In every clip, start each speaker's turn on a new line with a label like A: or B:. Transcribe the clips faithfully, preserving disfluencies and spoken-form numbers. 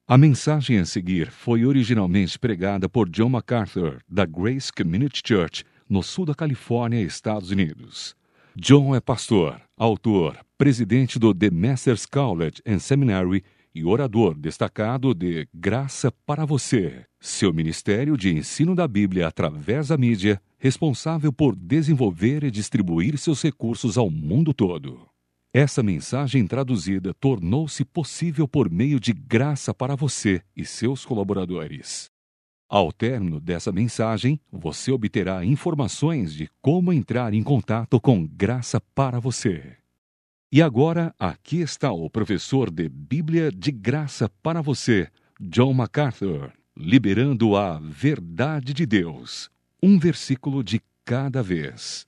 A: A mensagem a seguir foi originalmente pregada por John MacArthur, da Grace Community Church, no sul da Califórnia, Estados Unidos. John é pastor, autor, presidente do The Masters College and Seminary e orador destacado de Graça para Você, seu ministério de ensino da Bíblia através da mídia, responsável por desenvolver e distribuir seus recursos ao mundo todo. Essa mensagem traduzida tornou-se possível por meio de Graça para Você e seus colaboradores. Ao término dessa mensagem, você obterá informações de como entrar em contato com Graça para Você. E agora, aqui está o professor de Bíblia de Graça para Você, John MacArthur, liberando a verdade de Deus, um versículo de cada vez.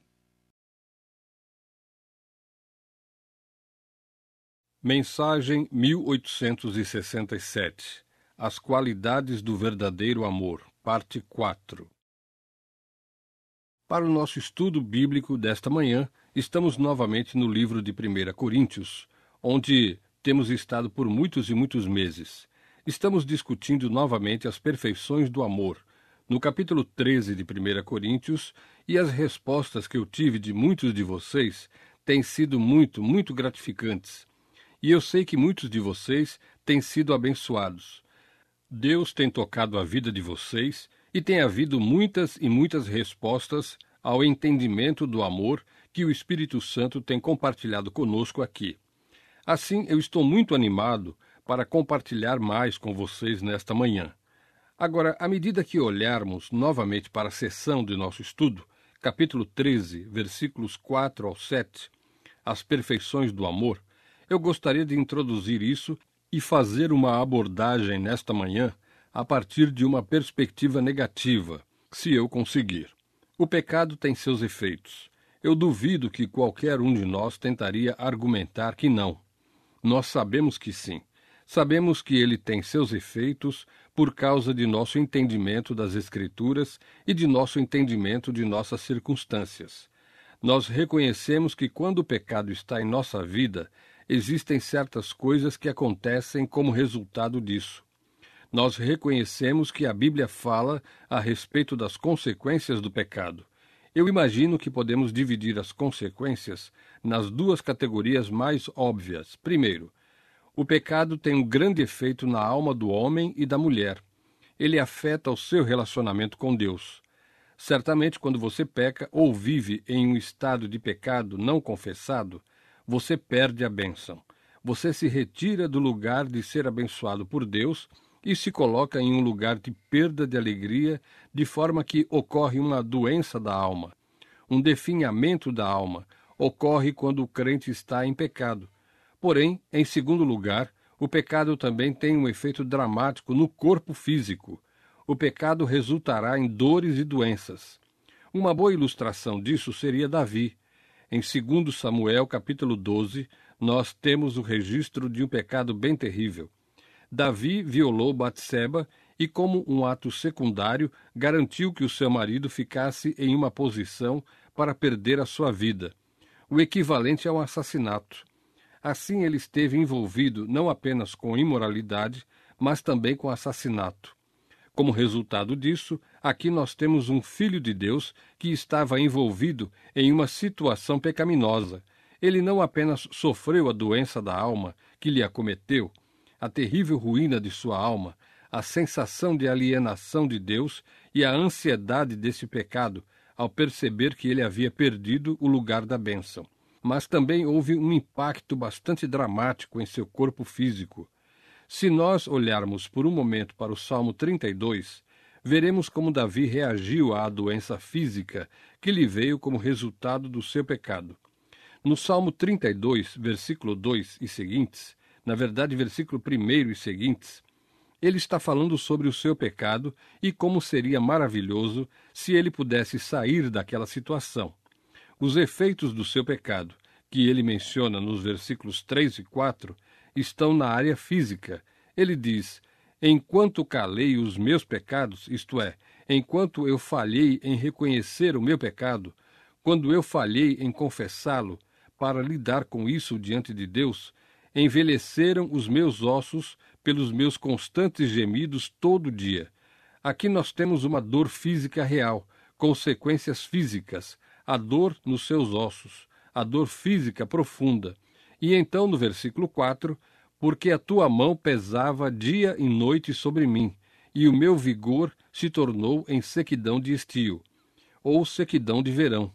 B: Mensagem mil oitocentos e sessenta e sete. As qualidades do verdadeiro amor, parte quatro. Para o nosso estudo bíblico desta manhã, estamos novamente no livro de primeira Coríntios, onde temos estado por muitos e muitos meses. Estamos discutindo novamente as perfeições do amor, no capítulo treze de primeira Coríntios, e as respostas que eu tive de muitos de vocês têm sido muito, muito gratificantes. E eu sei que muitos de vocês têm sido abençoados. Deus tem tocado a vida de vocês e tem havido muitas e muitas respostas ao entendimento do amor que o Espírito Santo tem compartilhado conosco aqui. Assim, eu estou muito animado para compartilhar mais com vocês nesta manhã. Agora, à medida que olharmos novamente para a seção de nosso estudo, capítulo treze, versículos quatro ao sete, as perfeições do amor, eu gostaria de introduzir isso e fazer uma abordagem nesta manhã a partir de uma perspectiva negativa, se eu conseguir. O pecado tem seus efeitos. Eu duvido que qualquer um de nós tentaria argumentar que não. Nós sabemos que sim. Sabemos que ele tem seus efeitos por causa de nosso entendimento das Escrituras e de nosso entendimento de nossas circunstâncias. Nós reconhecemos que quando o pecado está em nossa vida, existem certas coisas que acontecem como resultado disso. Nós reconhecemos que a Bíblia fala a respeito das consequências do pecado. Eu imagino que podemos dividir as consequências nas duas categorias mais óbvias. Primeiro, o pecado tem um grande efeito na alma do homem e da mulher. Ele afeta o seu relacionamento com Deus. Certamente, quando você peca ou vive em um estado de pecado não confessado, você perde a bênção. Você se retira do lugar de ser abençoado por Deus e se coloca em um lugar de perda de alegria, de forma que ocorre uma doença da alma. Um definhamento da alma ocorre quando o crente está em pecado. Porém, em segundo lugar, o pecado também tem um efeito dramático no corpo físico. O pecado resultará em dores e doenças. Uma boa ilustração disso seria Davi. Em segundo Samuel, capítulo doze, nós temos o registro de um pecado bem terrível. Davi violou Batseba e, como um ato secundário, garantiu que o seu marido ficasse em uma posição para perder a sua vida, o equivalente a um assassinato. Assim, ele esteve envolvido não apenas com imoralidade, mas também com assassinato. Como resultado disso, aqui nós temos um filho de Deus que estava envolvido em uma situação pecaminosa. Ele não apenas sofreu a doença da alma que lhe acometeu, a terrível ruína de sua alma, a sensação de alienação de Deus e a ansiedade desse pecado ao perceber que ele havia perdido o lugar da bênção. Mas também houve um impacto bastante dramático em seu corpo físico. Se nós olharmos por um momento para o Salmo trinta e dois, veremos como Davi reagiu à doença física que lhe veio como resultado do seu pecado. No Salmo trinta e dois, versículo dois e seguintes, na verdade, versículo um e seguintes, ele está falando sobre o seu pecado e como seria maravilhoso se ele pudesse sair daquela situação. Os efeitos do seu pecado, que ele menciona nos versículos três e quatro, estão na área física. Ele diz: enquanto calei os meus pecados, isto é, enquanto eu falhei em reconhecer o meu pecado, quando eu falhei em confessá-lo para lidar com isso diante de Deus, envelheceram os meus ossos pelos meus constantes gemidos todo dia. Aqui nós temos uma dor física real, consequências físicas, a dor nos seus ossos, a dor física profunda. E então, no versículo quatro, porque a tua mão pesava dia e noite sobre mim, e o meu vigor se tornou em sequidão de estio, ou sequidão de verão.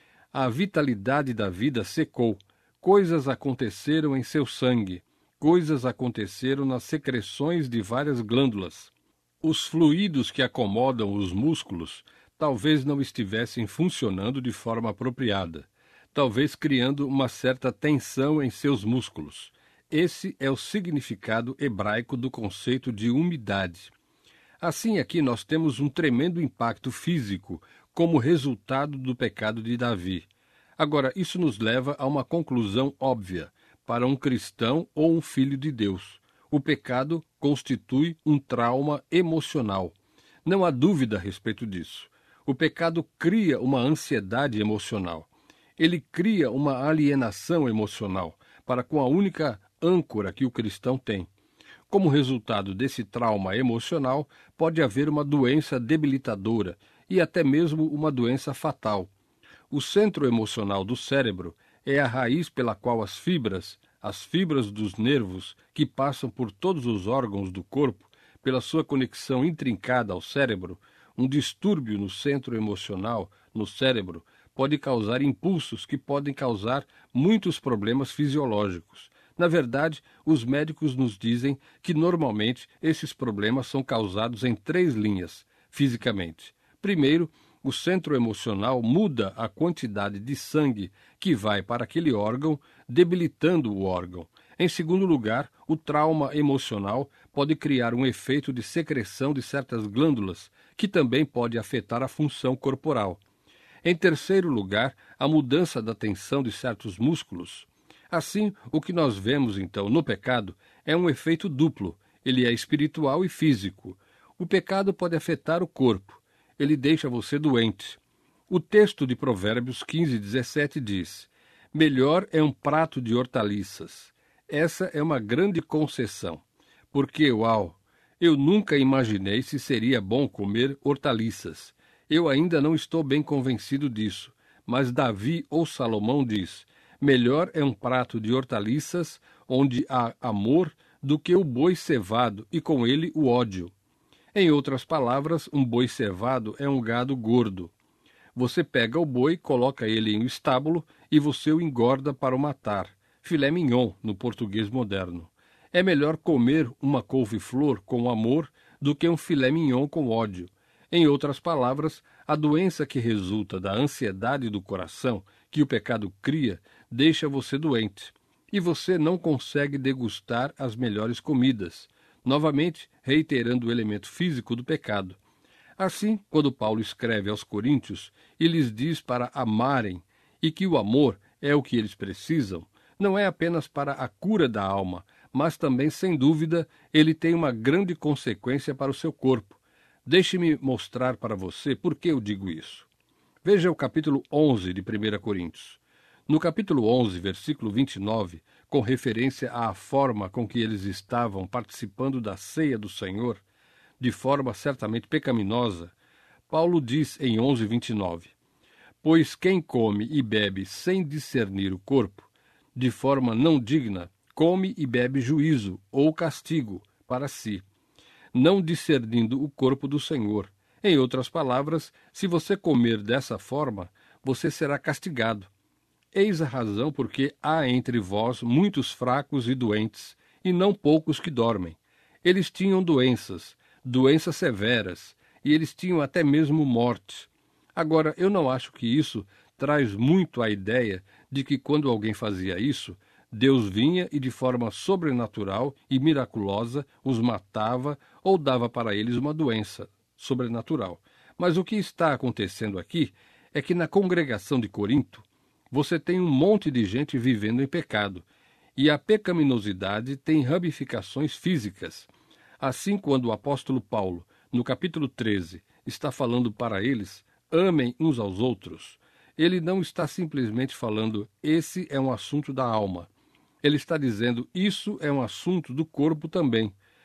B: A vitalidade da vida secou, coisas aconteceram em seu sangue, coisas aconteceram nas secreções de várias glândulas. Os fluidos que acomodam os músculos talvez não estivessem funcionando de forma apropriada, talvez criando uma certa tensão em seus músculos. Esse é o significado hebraico do conceito de umidade. Assim, aqui nós temos um tremendo impacto físico como resultado do pecado de Davi. Agora, isso nos leva a uma conclusão óbvia para um cristão ou um filho de Deus. O pecado constitui um trauma emocional. Não há dúvida a respeito disso. O pecado cria uma ansiedade emocional. Ele cria uma alienação emocional para com a única âncora que o cristão tem. Como resultado desse trauma emocional, pode haver uma doença debilitadora e até mesmo uma doença fatal. O centro emocional do cérebro é a raiz pela qual as fibras, as fibras dos nervos que passam por todos os órgãos do corpo, pela sua conexão intrincada ao cérebro, um distúrbio no centro emocional, no cérebro, pode causar impulsos que podem causar muitos problemas fisiológicos. Na verdade, os médicos nos dizem que normalmente esses problemas são causados em três linhas, fisicamente. Primeiro, o centro emocional muda a quantidade de sangue que vai para aquele órgão, debilitando o órgão. Em segundo lugar, o trauma emocional pode criar um efeito de secreção de certas glândulas, que também pode afetar a função corporal. Em terceiro lugar, a mudança da tensão de certos músculos. Assim, o que nós vemos, então, no pecado é um efeito duplo. Ele é espiritual e físico. O pecado pode afetar o corpo. Ele deixa você doente. O texto de Provérbios quinze, dezessete diz: melhor é um prato de hortaliças. Essa é uma grande concessão. Porque, uau, eu nunca imaginei se seria bom comer hortaliças. Eu ainda não estou bem convencido disso. Mas Davi ou Salomão diz: melhor é um prato de hortaliças onde há amor do que o boi cevado e com ele o ódio. Em outras palavras, um boi cevado é um gado gordo. Você pega o boi, coloca ele em um estábulo e você o engorda para o matar. Filé mignon, no português moderno. É melhor comer uma couve-flor com amor do que um filé mignon com ódio. Em outras palavras, a doença que resulta da ansiedade do coração que o pecado cria deixa você doente. E você não consegue degustar as melhores comidas, novamente reiterando o elemento físico do pecado. Assim, quando Paulo escreve aos Coríntios e lhes diz para amarem e que o amor é o que eles precisam, não é apenas para a cura da alma, mas também, sem dúvida, ele tem uma grande consequência para o seu corpo. Deixe-me mostrar para você por que eu digo isso. Veja o capítulo onze de primeira Coríntios. No capítulo onze, versículo vinte e nove, com referência à forma com que eles estavam participando da ceia do Senhor, de forma certamente pecaminosa, Paulo diz em onze, vinte e nove, pois quem come e bebe sem discernir o corpo, de forma não digna, come e bebe juízo ou castigo para si, não discernindo o corpo do Senhor. Em outras palavras, se você comer dessa forma, você será castigado. Eis a razão porque há entre vós muitos fracos e doentes, e não poucos que dormem. Eles tinham doenças, doenças severas, e eles tinham até mesmo morte. Agora, eu não acho que isso traz muito a ideia de que quando alguém fazia isso, Deus vinha e de forma sobrenatural e miraculosa os matava ou dava para eles uma doença sobrenatural. Mas o que está acontecendo aqui é que na congregação de Corinto, você tem um monte de gente vivendo em pecado, e a pecaminosidade tem ramificações físicas. Assim, quando o apóstolo Paulo, no capítulo treze, está falando para eles, amem uns aos outros, ele não está simplesmente falando, esse é um assunto da alma. Ele está dizendo, isso é um assunto do corpo também.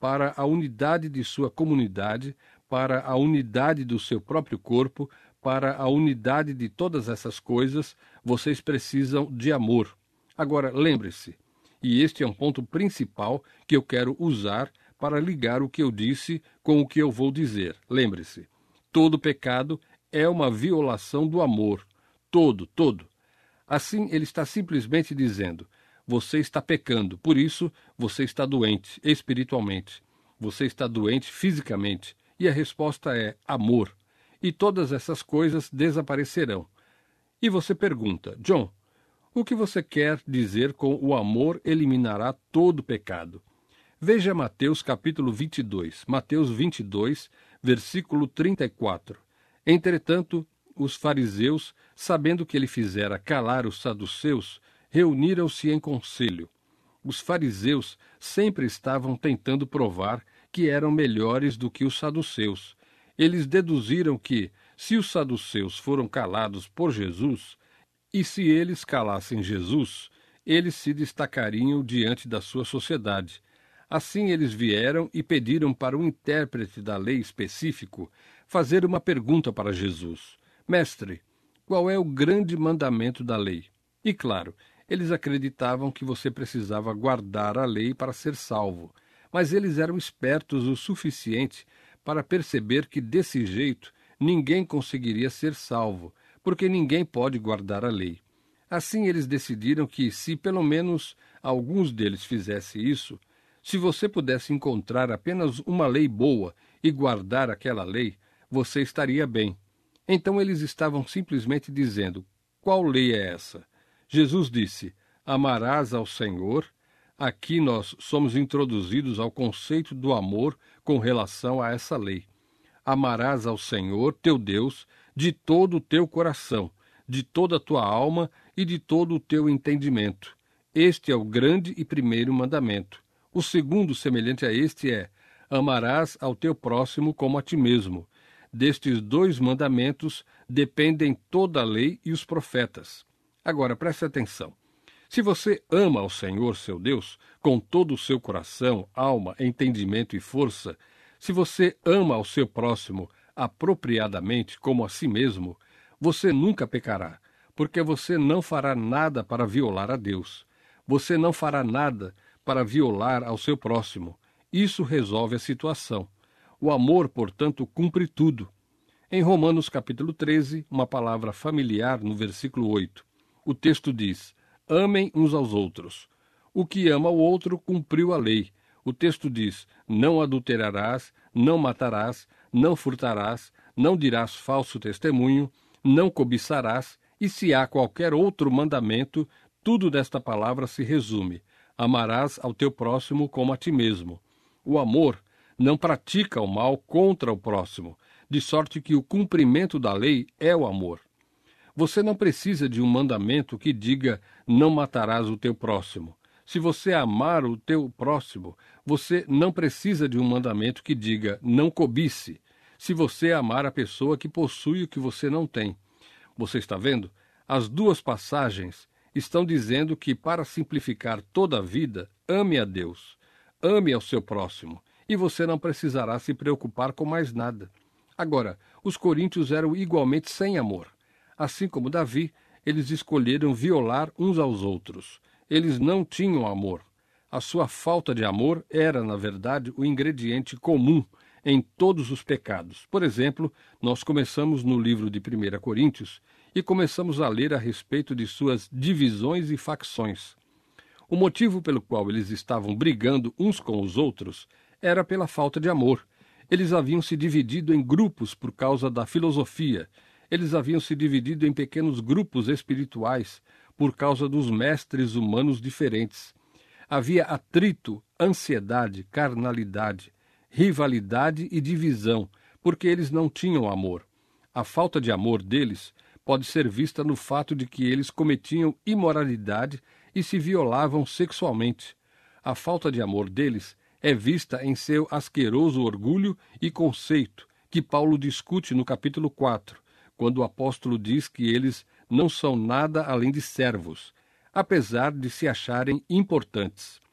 B: para a unidade de sua comunidade, para a unidade do seu próprio corpo, para a unidade de todas essas coisas, vocês precisam de amor. Agora, lembre-se, e este é um ponto principal que eu quero usar para ligar o que eu disse com o que eu vou dizer. Lembre-se, todo pecado é uma violação do amor. Todo, todo. Assim, ele está simplesmente dizendo: você está pecando, por isso você está doente espiritualmente. Você está doente fisicamente. E a resposta é amor. E todas essas coisas desaparecerão. E você pergunta: John, o que você quer dizer com o amor eliminará todo pecado? Veja Mateus capítulo vinte e dois. Mateus vinte e dois, versículo trinta e quatro. Entretanto, os fariseus, sabendo que ele fizera calar os saduceus, reuniram-se em conselho. Os fariseus sempre estavam tentando provar que eram melhores do que os saduceus. Eles deduziram que, se os saduceus foram calados por Jesus, e se eles calassem Jesus, eles se destacariam diante da sua sociedade. Assim eles vieram e pediram para um intérprete da lei específico fazer uma pergunta para Jesus. Mestre, qual é o grande mandamento da lei? E claro, eles acreditavam que você precisava guardar a lei para ser salvo, mas eles eram espertos o suficiente para perceber que desse jeito ninguém conseguiria ser salvo, porque ninguém pode guardar a lei. Assim eles decidiram que, se pelo menos alguns deles fizessem isso, se você pudesse encontrar apenas uma lei boa e guardar aquela lei, você estaria bem. Então eles estavam simplesmente dizendo: qual lei é essa? Jesus disse: amarás ao Senhor. Aqui nós somos introduzidos ao conceito do amor com relação a essa lei. Amarás ao Senhor, teu Deus, de todo o teu coração, de toda a tua alma e de todo o teu entendimento. Este é o grande e primeiro mandamento. O segundo, semelhante a este, é: amarás ao teu próximo como a ti mesmo. Destes dois mandamentos dependem toda a lei e os profetas. Agora, preste atenção. Se você ama ao Senhor, seu Deus, com todo o seu coração, alma, entendimento e força, se você ama ao seu próximo apropriadamente como a si mesmo, você nunca pecará, porque você não fará nada para violar a Deus. Você não fará nada para violar ao seu próximo. Isso resolve a situação. O amor, portanto, cumpre tudo. Em Romanos capítulo treze, uma palavra familiar no versículo oito, o texto diz: amem uns aos outros. O que ama o outro cumpriu a lei. O texto diz: não adulterarás, não matarás, não furtarás, não dirás falso testemunho, não cobiçarás, e se há qualquer outro mandamento, tudo desta palavra se resume: amarás ao teu próximo como a ti mesmo. O amor não pratica o mal contra o próximo, de sorte que o cumprimento da lei é o amor. Você não precisa de um mandamento que diga: não matarás o teu próximo. Se você amar o teu próximo, você não precisa de um mandamento que diga: não cobice. Se você amar a pessoa que possui o que você não tem. Você está vendo? As duas passagens estão dizendo que, para simplificar toda a vida, ame a Deus, ame ao seu próximo, e você não precisará se preocupar com mais nada. Agora, os coríntios eram igualmente sem amor. Assim como Davi, eles escolheram violar uns aos outros. Eles não tinham amor. A sua falta de amor era, na verdade, o ingrediente comum em todos os pecados. Por exemplo, nós começamos no livro de primeira Coríntios e começamos a ler a respeito de suas divisões e facções. O motivo pelo qual eles estavam brigando uns com os outros era pela falta de amor. Eles haviam se dividido em grupos por causa da filosofia. Eles haviam se dividido em pequenos grupos espirituais por causa dos mestres humanos diferentes. Havia atrito, ansiedade, carnalidade, rivalidade e divisão, porque eles não tinham amor. A falta de amor deles pode ser vista no fato de que eles cometiam imoralidade e se violavam sexualmente. A falta de amor deles é vista em seu asqueroso orgulho e conceito, que Paulo discute no capítulo quatro, quando o apóstolo diz que eles não são nada além de servos, apesar de se acharem importantes.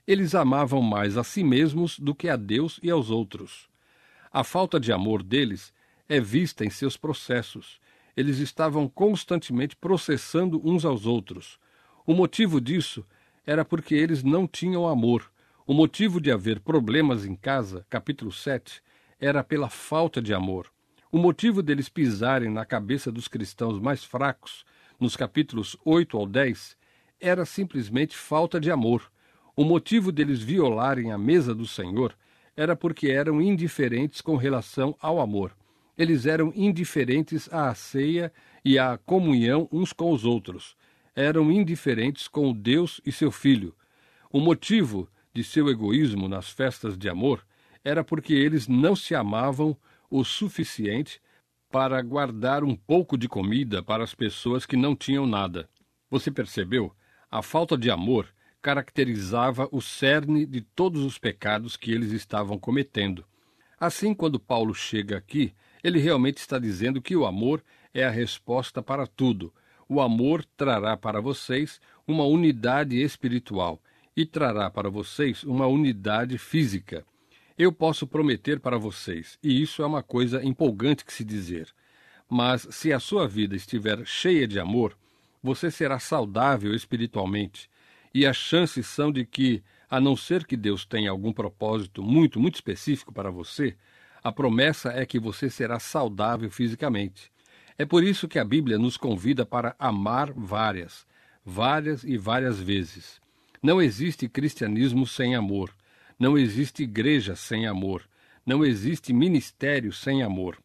B: Eles amavam mais a si mesmos do que a Deus e aos outros. A falta de amor deles é vista em seus processos. Eles estavam constantemente processando uns aos outros. O motivo disso era porque eles não tinham amor. O motivo de haver problemas em casa, capítulo sete, era pela falta de amor. O motivo deles pisarem na cabeça dos cristãos mais fracos, nos capítulos oito ao dez, era simplesmente falta de amor. O motivo deles violarem a mesa do Senhor era porque eram indiferentes com relação ao amor. Eles eram indiferentes à ceia e à comunhão uns com os outros. Eram indiferentes com Deus e seu Filho. O motivo de seu egoísmo nas festas de amor era porque eles não se amavam o suficiente para guardar um pouco de comida para as pessoas que não tinham nada. Você percebeu? A falta de amor caracterizava o cerne de todos os pecados que eles estavam cometendo. Assim, quando Paulo chega aqui, ele realmente está dizendo que o amor é a resposta para tudo. O amor trará para vocês uma unidade espiritual e trará para vocês uma unidade física. Eu posso prometer para vocês, e isso é uma coisa empolgante que se dizer, mas se a sua vida estiver cheia de amor, você será saudável espiritualmente. E as chances são de que, a não ser que Deus tenha algum propósito muito, muito específico para você, a promessa é que você será saudável fisicamente. É por isso que a Bíblia nos convida para amar várias, várias e várias vezes. Não existe cristianismo sem amor. Não existe igreja sem amor. Não existe ministério sem amor.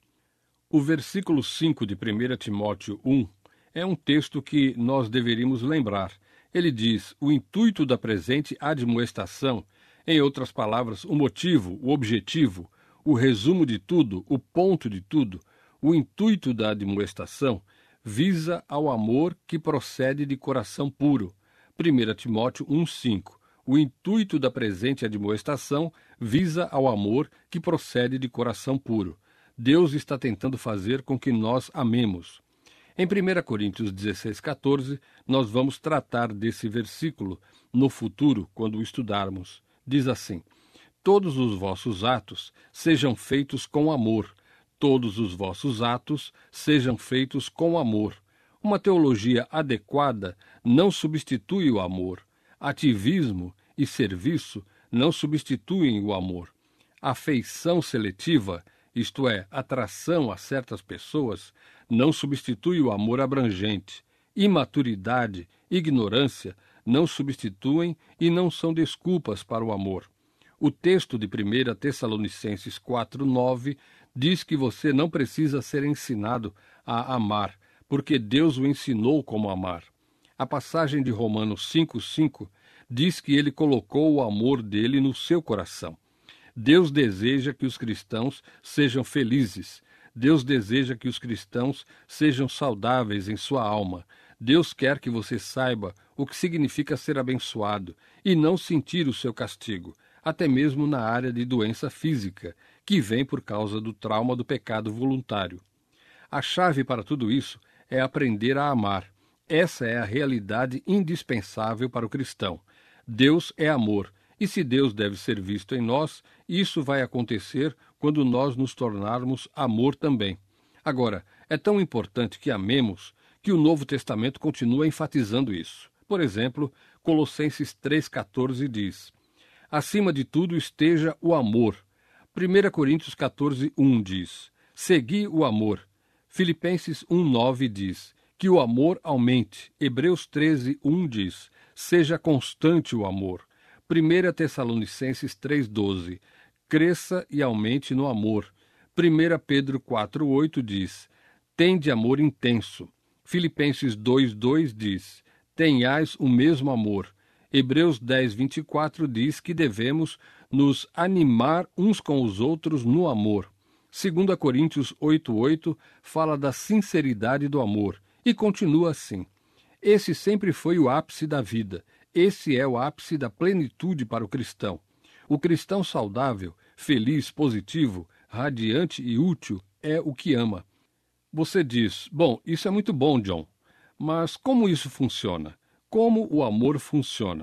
B: O versículo cinco de primeira Timóteo um é um texto que nós deveríamos lembrar. Ele diz, o intuito da presente admoestação, em outras palavras, o motivo, o objetivo, o resumo de tudo, o ponto de tudo, o intuito da admoestação, visa ao amor que procede de coração puro. primeira Timóteo um, cinco. O intuito da presente admoestação visa ao amor que procede de coração puro. Deus está tentando fazer com que nós amemos. Em primeira Coríntios dezesseis, quatorze, nós vamos tratar desse versículo no futuro, quando o estudarmos. Diz assim, todos os vossos atos sejam feitos com amor. Todos os vossos atos sejam feitos com amor. Uma teologia adequada não substitui o amor. Ativismo e serviço não substituem o amor. Afeição seletiva, isto é, atração a certas pessoas, não substitui o amor abrangente. Imaturidade, ignorância não substituem e não são desculpas para o amor. O texto de primeira Tessalonicenses quatro, nove diz que você não precisa ser ensinado a amar, porque Deus o ensinou como amar. A passagem de Romanos cinco, cinco diz que ele colocou o amor dele no seu coração. Deus deseja que os cristãos sejam felizes. Deus deseja que os cristãos sejam saudáveis em sua alma. Deus quer que você saiba o que significa ser abençoado e não sentir o seu castigo, até mesmo na área de doença física, que vem por causa do trauma do pecado voluntário. A chave para tudo isso é aprender a amar. Essa é a realidade indispensável para o cristão. Deus é amor. E se Deus deve ser visto em nós, isso vai acontecer quando nós nos tornarmos amor também. Agora, é tão importante que amemos que o Novo Testamento continua enfatizando isso. Por exemplo, Colossenses três, quatorze diz, acima de tudo esteja o amor. primeira Coríntios quatorze, um diz, segui o amor. Filipenses um, nove diz, que o amor aumente. Hebreus treze, um diz, seja constante o amor. primeira Tessalonicenses três, doze, cresça e aumente no amor. primeira Pedro quatro, oito diz, tende amor intenso. Filipenses dois, dois diz, tenhais o mesmo amor. Hebreus dez, vinte e quatro diz que devemos nos animar uns com os outros no amor. segunda Coríntios oito, oito fala da sinceridade do amor e continua assim. Esse sempre foi o ápice da vida. Esse é o ápice da plenitude para o cristão. O cristão saudável, feliz, positivo, radiante e útil é o que ama. Você diz, bom, isso é muito bom, John, mas como isso funciona? Como o amor funciona?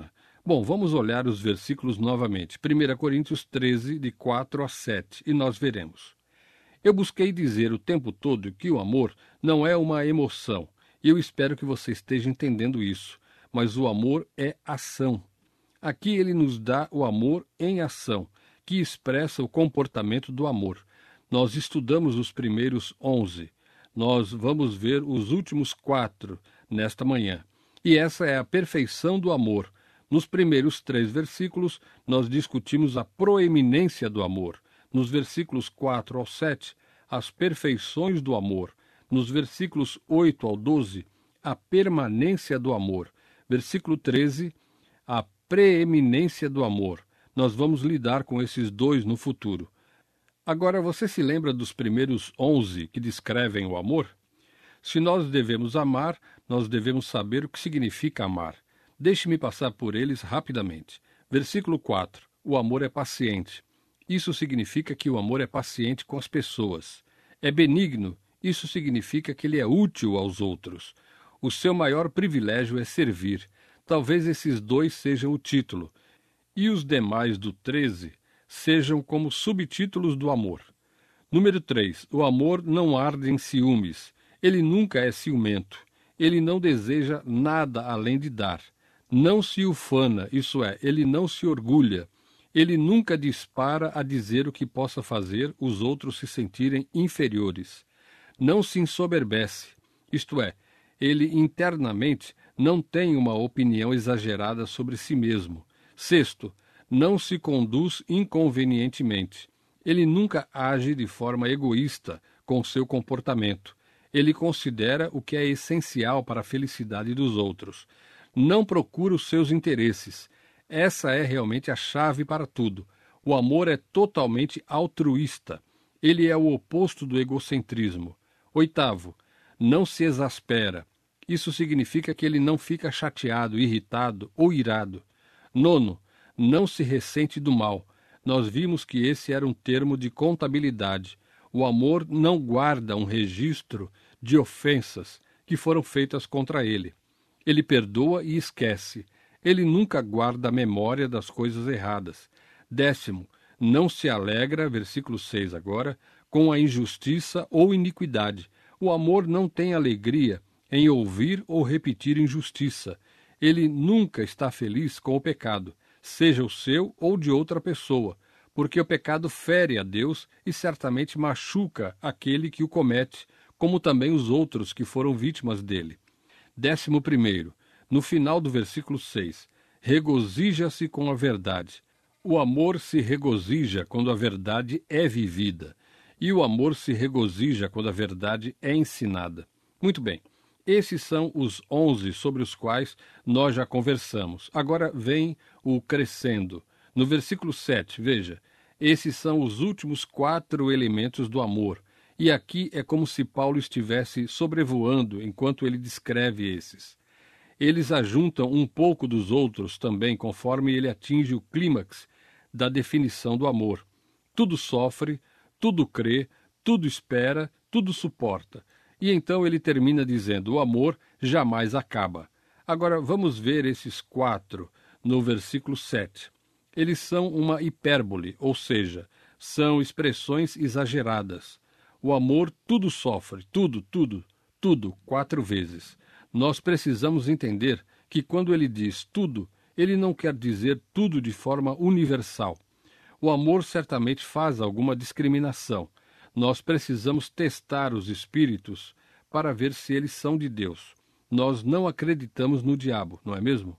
B: Bom, vamos olhar os versículos novamente. primeira Coríntios treze, de quatro a sete, e nós veremos. Eu busquei dizer o tempo todo que o amor não é uma emoção, e eu espero que você esteja entendendo isso, mas o amor é ação. Aqui ele nos dá o amor em ação, que expressa o comportamento do amor. Nós estudamos os primeiros onze. Nós vamos ver os últimos quatro nesta manhã. E essa é a perfeição do amor. Nos primeiros três versículos, nós discutimos a proeminência do amor. Nos versículos quatro ao sete, as perfeições do amor. Nos versículos oito ao doze, a permanência do amor. Versículo treze, a preeminência do amor. Nós vamos lidar com esses dois no futuro. Agora, você se lembra dos primeiros onze que descrevem o amor? Se nós devemos amar, nós devemos saber o que significa amar. Deixe-me passar por eles rapidamente. Versículo quatro. O amor é paciente. Isso significa que o amor é paciente com as pessoas. É benigno. Isso significa que ele é útil aos outros. O seu maior privilégio é servir. Talvez esses dois sejam o título. E os demais do treze sejam como subtítulos do amor. Número três. O amor não arde em ciúmes. Ele nunca é ciumento. Ele não deseja nada além de dar. Não se ufana, isso é, ele não se orgulha. Ele nunca dispara a dizer o que possa fazer os outros se sentirem inferiores. Não se ensoberbece, isto é, ele internamente não tem uma opinião exagerada sobre si mesmo. Sexto, não se conduz inconvenientemente. Ele nunca age de forma egoísta com seu comportamento. Ele considera o que é essencial para a felicidade dos outros. Não procura os seus interesses. Essa é realmente a chave para tudo. O amor é totalmente altruísta. Ele é o oposto do egocentrismo. Oitavo, não se exaspera. Isso significa que ele não fica chateado, irritado ou irado. Nono, não se ressente do mal. Nós vimos que esse era um termo de contabilidade. O amor não guarda um registro de ofensas que foram feitas contra ele. Ele perdoa e esquece. Ele nunca guarda a memória das coisas erradas. Décimo, não se alegra, versículo seis agora, com a injustiça ou iniquidade. O amor não tem alegria em ouvir ou repetir injustiça. Ele nunca está feliz com o pecado, seja o seu ou de outra pessoa, porque o pecado fere a Deus e certamente machuca aquele que o comete, como também os outros que foram vítimas dele. Décimo primeiro, no final do versículo seis, regozija-se com a verdade. O amor se regozija quando a verdade é vivida, e o amor se regozija quando a verdade é ensinada. Muito bem, esses são os onze sobre os quais nós já conversamos. Agora vem o crescendo. No versículo sete, veja, esses são os últimos quatro elementos do amor, e aqui é como se Paulo estivesse sobrevoando enquanto ele descreve esses. Eles ajuntam um pouco dos outros também, conforme ele atinge o clímax da definição do amor. Tudo sofre, tudo crê, tudo espera, tudo suporta. E então ele termina dizendo, o amor jamais acaba. Agora vamos ver esses quatro no versículo sete. Eles são uma hipérbole, ou seja, são expressões exageradas. O amor tudo sofre, tudo, tudo, tudo, quatro vezes. Nós precisamos entender que quando ele diz tudo, ele não quer dizer tudo de forma universal. O amor certamente faz alguma discriminação. Nós precisamos testar os espíritos para ver se eles são de Deus. Nós não acreditamos no diabo, não é mesmo?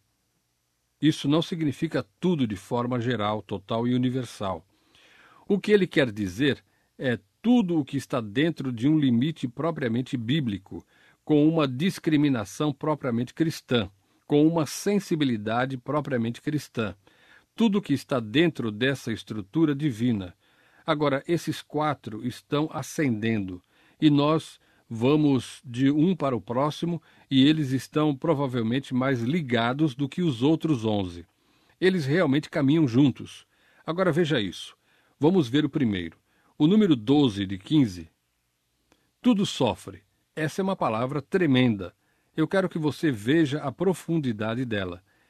B: Isso não significa tudo de forma geral, total e universal. O que ele quer dizer é tudo o que está dentro de um limite propriamente bíblico, com uma discriminação propriamente cristã, com uma sensibilidade propriamente cristã. Tudo o que está dentro dessa estrutura divina. Agora, esses quatro estão ascendendo, e nós vamos de um para o próximo, e eles estão provavelmente mais ligados do que os outros onze. Eles realmente caminham juntos. Agora veja isso. Vamos ver o primeiro. O número doze de quinze. Tudo sofre. Essa é uma palavra tremenda. Eu quero que você veja a profundidade dela.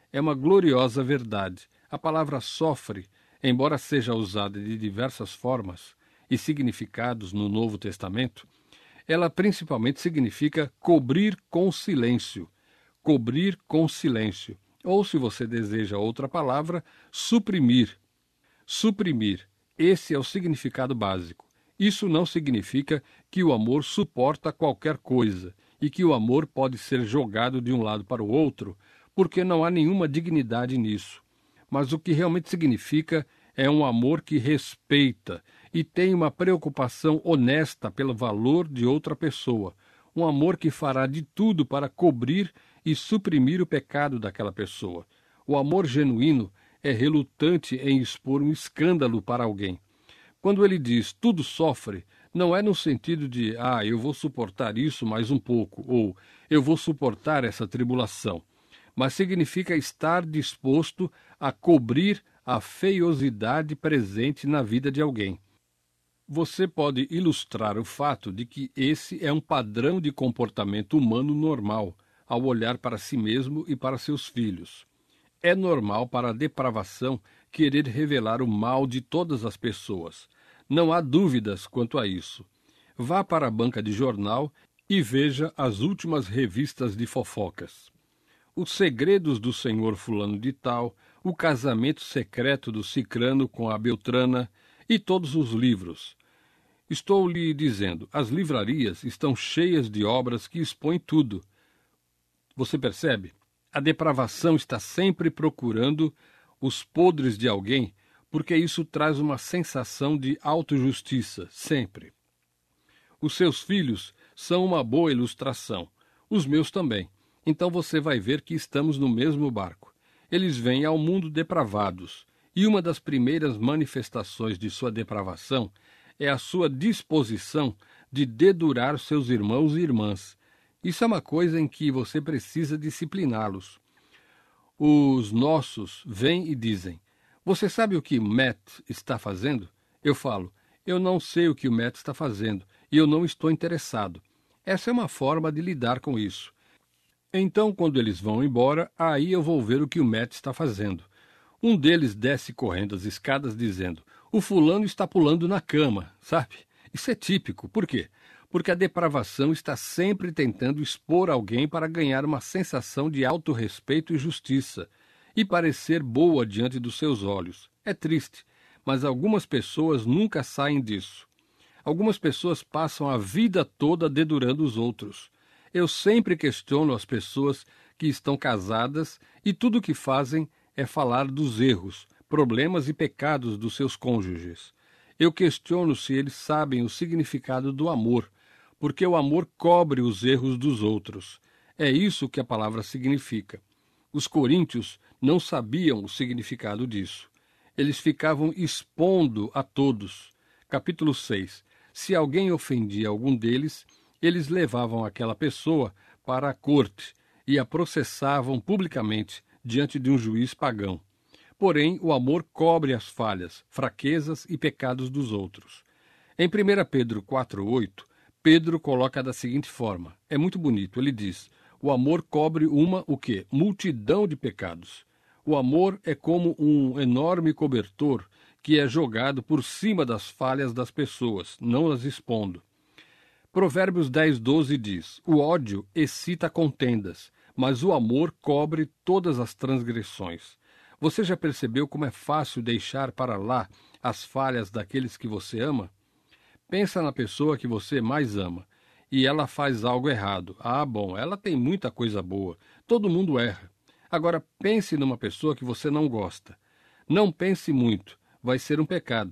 B: é uma gloriosa verdade. A palavra sofre, embora seja usada de diversas formas e significados no Novo Testamento, ela principalmente significa cobrir com silêncio. Cobrir com silêncio. Ou, se você deseja outra palavra, suprimir. Suprimir. Esse é o significado básico. Isso não significa que o amor suporta qualquer coisa e que o amor pode ser jogado de um lado para o outro, porque não há nenhuma dignidade nisso. Mas o que realmente significa é um amor que respeita e tem uma preocupação honesta pelo valor de outra pessoa, um amor que fará de tudo para cobrir e suprimir o pecado daquela pessoa. O amor genuíno é relutante em expor um escândalo para alguém. Quando ele diz tudo sofre, não é no sentido de, ah, eu vou suportar isso mais um pouco, ou eu vou suportar essa tribulação, mas significa estar disposto a cobrir a feiosidade presente na vida de alguém. Você pode ilustrar o fato de que esse é um padrão de comportamento humano normal, ao olhar para si mesmo e para seus filhos. É normal para a depravação querer revelar o mal de todas as pessoas. Não há dúvidas quanto a isso. Vá para a banca de jornal e veja as últimas revistas de fofocas. Os segredos do senhor fulano de tal, o casamento secreto do cicrano com a beltrana e todos os livros. Estou lhe dizendo, as livrarias estão cheias de obras que expõem tudo. Você percebe? A depravação está sempre procurando os podres de alguém, porque isso traz uma sensação de autojustiça, sempre. Os seus filhos são uma boa ilustração, os meus também. Então você vai ver que estamos no mesmo barco. Eles vêm ao mundo depravados, e uma das primeiras manifestações de sua depravação é a sua disposição de dedurar seus irmãos e irmãs. Isso é uma coisa em que você precisa discipliná-los. Os nossos vêm e dizem, você sabe o que Matt está fazendo? Eu falo, eu não sei o que o Matt está fazendo e eu não estou interessado. Essa é uma forma de lidar com isso. Então, quando eles vão embora, aí eu vou ver o que o Matt está fazendo. Um deles desce correndo as escadas dizendo, o fulano está pulando na cama, sabe? Isso é típico. Por quê? Porque a depravação está sempre tentando expor alguém para ganhar uma sensação de autorrespeito e justiça, e parecer boa diante dos seus olhos. É triste, mas algumas pessoas nunca saem disso. Algumas pessoas passam a vida toda dedurando os outros. Eu sempre questiono as pessoas que estão casadas e tudo o que fazem é falar dos erros, problemas e pecados dos seus cônjuges. Eu questiono se eles sabem o significado do amor, porque o amor cobre os erros dos outros. É isso que a palavra significa. Os coríntios não sabiam o significado disso. Eles ficavam expondo a todos. Capítulo seis. Se alguém ofendia algum deles, eles levavam aquela pessoa para a corte e a processavam publicamente diante de um juiz pagão. Porém, o amor cobre as falhas, fraquezas e pecados dos outros. Em primeira Pedro quatro, oito, Pedro coloca da seguinte forma, é muito bonito, ele diz, o amor cobre uma, o quê? Multidão de pecados. O amor é como um enorme cobertor que é jogado por cima das falhas das pessoas, não as expondo. Provérbios dez, doze diz, o ódio excita contendas, mas o amor cobre todas as transgressões. Você já percebeu como é fácil deixar para lá as falhas daqueles que você ama? Pensa na pessoa que você mais ama, e ela faz algo errado. Ah, bom, ela tem muita coisa boa, todo mundo erra. Agora pense numa pessoa que você não gosta. Não pense muito, vai ser um pecado.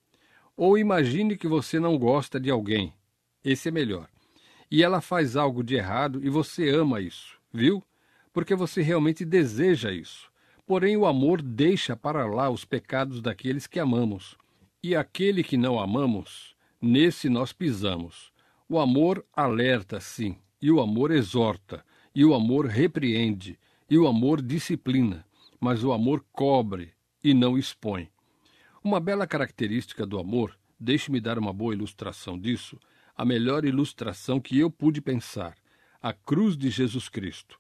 B: Ou imagine que você não gosta de alguém, esse é melhor. E ela faz algo de errado e você ama isso, viu? Porque você realmente deseja isso. Porém, o amor deixa para lá os pecados daqueles que amamos. E aquele que não amamos, nesse nós pisamos. O amor alerta, sim, e o amor exorta, e o amor repreende, e o amor disciplina, mas o amor cobre e não expõe. Uma bela característica do amor, deixe-me dar uma boa ilustração disso, a melhor ilustração que eu pude pensar, a cruz de Jesus Cristo.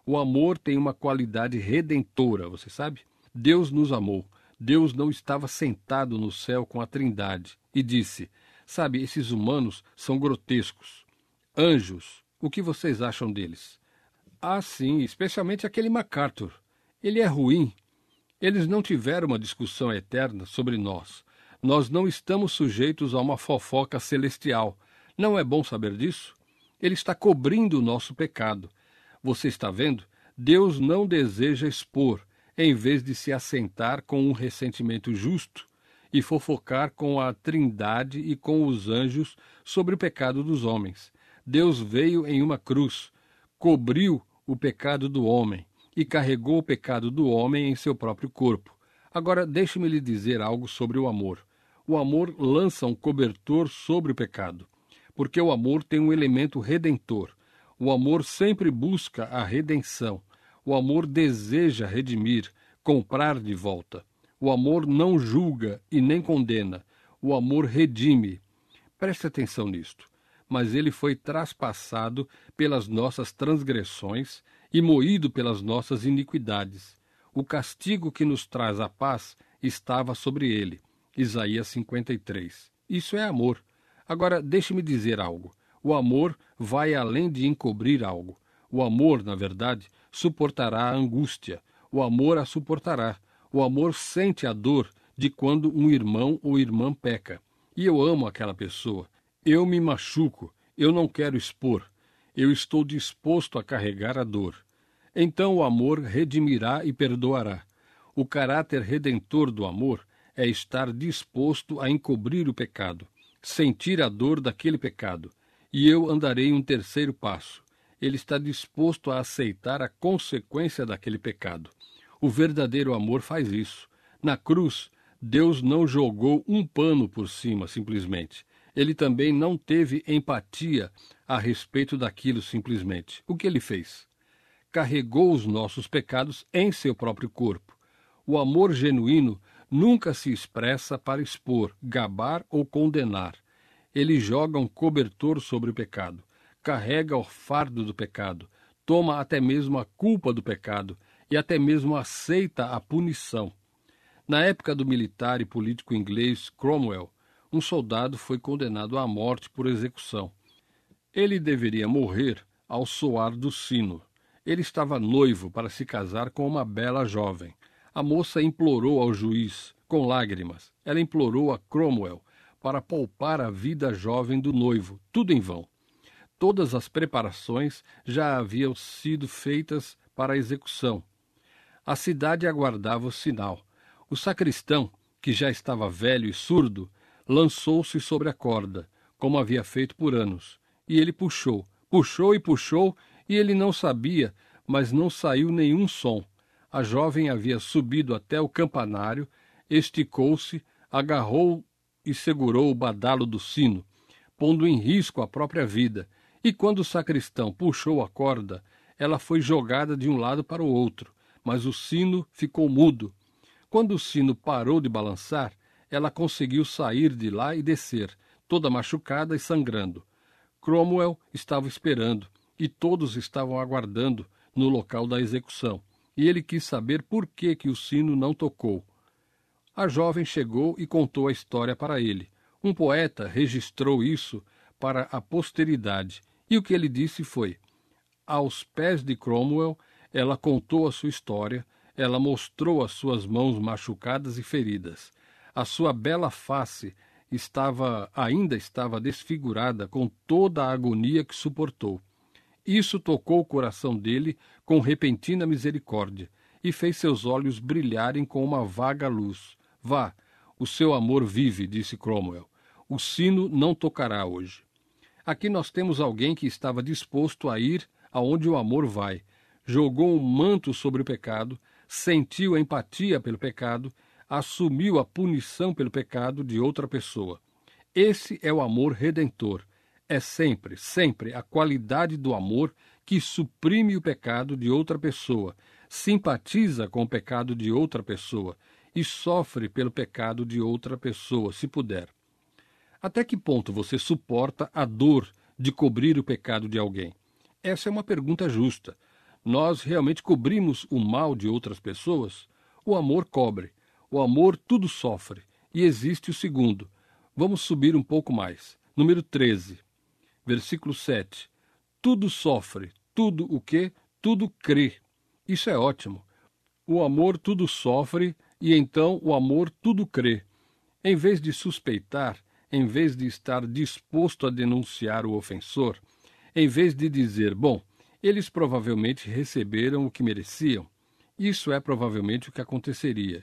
B: O amor tem uma qualidade redentora, você sabe? Deus nos amou. Deus não estava sentado no céu com a Trindade e disse: sabe, esses humanos são grotescos. Anjos, o que vocês acham deles? Ah, sim, especialmente aquele MacArthur. Ele é ruim. Eles não tiveram uma discussão eterna sobre nós. Nós não estamos sujeitos a uma fofoca celestial. Não é bom saber disso? Ele está cobrindo o nosso pecado. Você está vendo? Deus não deseja expor, em vez de se assentar com um ressentimento justo e fofocar com a Trindade e com os anjos sobre o pecado dos homens. Deus veio em uma cruz, cobriu o pecado do homem e carregou o pecado do homem em seu próprio corpo. Agora, deixe-me lhe dizer algo sobre o amor. O amor lança um cobertor sobre o pecado, porque o amor tem um elemento redentor. O amor sempre busca a redenção. O amor deseja redimir, comprar de volta. O amor não julga e nem condena. O amor redime. Preste atenção nisto. Mas ele foi traspassado pelas nossas transgressões e moído pelas nossas iniquidades. O castigo que nos traz a paz estava sobre ele. Isaías cinquenta e três. Isso é amor. Agora, deixe-me dizer algo. O amor vai além de encobrir algo. O amor, na verdade, suportará a angústia. O amor a suportará. O amor sente a dor de quando um irmão ou irmã peca. E eu amo aquela pessoa. Eu me machuco. Eu não quero expor. Eu estou disposto a carregar a dor. Então o amor redimirá e perdoará. O caráter redentor do amor é estar disposto a encobrir o pecado, sentir a dor daquele pecado. E eu andarei um terceiro passo. Ele está disposto a aceitar a consequência daquele pecado. O verdadeiro amor faz isso. Na cruz, Deus não jogou um pano por cima, simplesmente. Ele também não teve empatia a respeito daquilo, simplesmente. O que ele fez? Carregou os nossos pecados em seu próprio corpo. O amor genuíno nunca se expressa para expor, gabar ou condenar. Ele joga um cobertor sobre o pecado, carrega o fardo do pecado, toma até mesmo a culpa do pecado e até mesmo aceita a punição. Na época do militar e político inglês Cromwell, um soldado foi condenado à morte por execução. Ele deveria morrer ao soar do sino. Ele estava noivo para se casar com uma bela jovem. A moça implorou ao juiz, com lágrimas. Ela implorou a Cromwell para poupar a vida jovem do noivo, tudo em vão. Todas as preparações já haviam sido feitas para a execução. A cidade aguardava o sinal. O sacristão, que já estava velho e surdo, lançou-se sobre a corda, como havia feito por anos. E ele puxou, puxou e puxou, e ele não sabia, mas não saiu nenhum som. A jovem havia subido até o campanário, esticou-se, agarrou e segurou o badalo do sino, pondo em risco a própria vida. E quando o sacristão puxou a corda, ela foi jogada de um lado para o outro, mas o sino ficou mudo. Quando o sino parou de balançar, ela conseguiu sair de lá e descer, toda machucada e sangrando. Cromwell estava esperando, e todos estavam aguardando no local da execução, e ele quis saber por que, que o sino não tocou. A jovem chegou e contou a história para ele. Um poeta registrou isso para a posteridade, e o que ele disse foi: aos pés de Cromwell, ela contou a sua história, ela mostrou as suas mãos machucadas e feridas. A sua bela face estava, ainda estava desfigurada com toda a agonia que suportou. Isso tocou o coração dele com repentina misericórdia e fez seus olhos brilharem com uma vaga luz. Vá, o seu amor vive, disse Cromwell. O sino não tocará hoje. Aqui nós temos alguém que estava disposto a ir aonde o amor vai. Jogou um manto sobre o pecado, sentiu empatia pelo pecado, assumiu a punição pelo pecado de outra pessoa. Esse é o amor redentor. É sempre, sempre a qualidade do amor que suprime o pecado de outra pessoa, simpatiza com o pecado de outra pessoa e sofre pelo pecado de outra pessoa, se puder. Até que ponto você suporta a dor de cobrir o pecado de alguém? Essa é uma pergunta justa. Nós realmente cobrimos o mal de outras pessoas? O amor cobre. O amor tudo sofre. E existe o segundo. Vamos subir um pouco mais. Número treze, versículo sete. Tudo sofre. Tudo o quê? Tudo crê. Isso é ótimo. O amor tudo sofre e então o amor tudo crê. Em vez de suspeitar, em vez de estar disposto a denunciar o ofensor, em vez de dizer, bom, eles provavelmente receberam o que mereciam, isso é provavelmente o que aconteceria.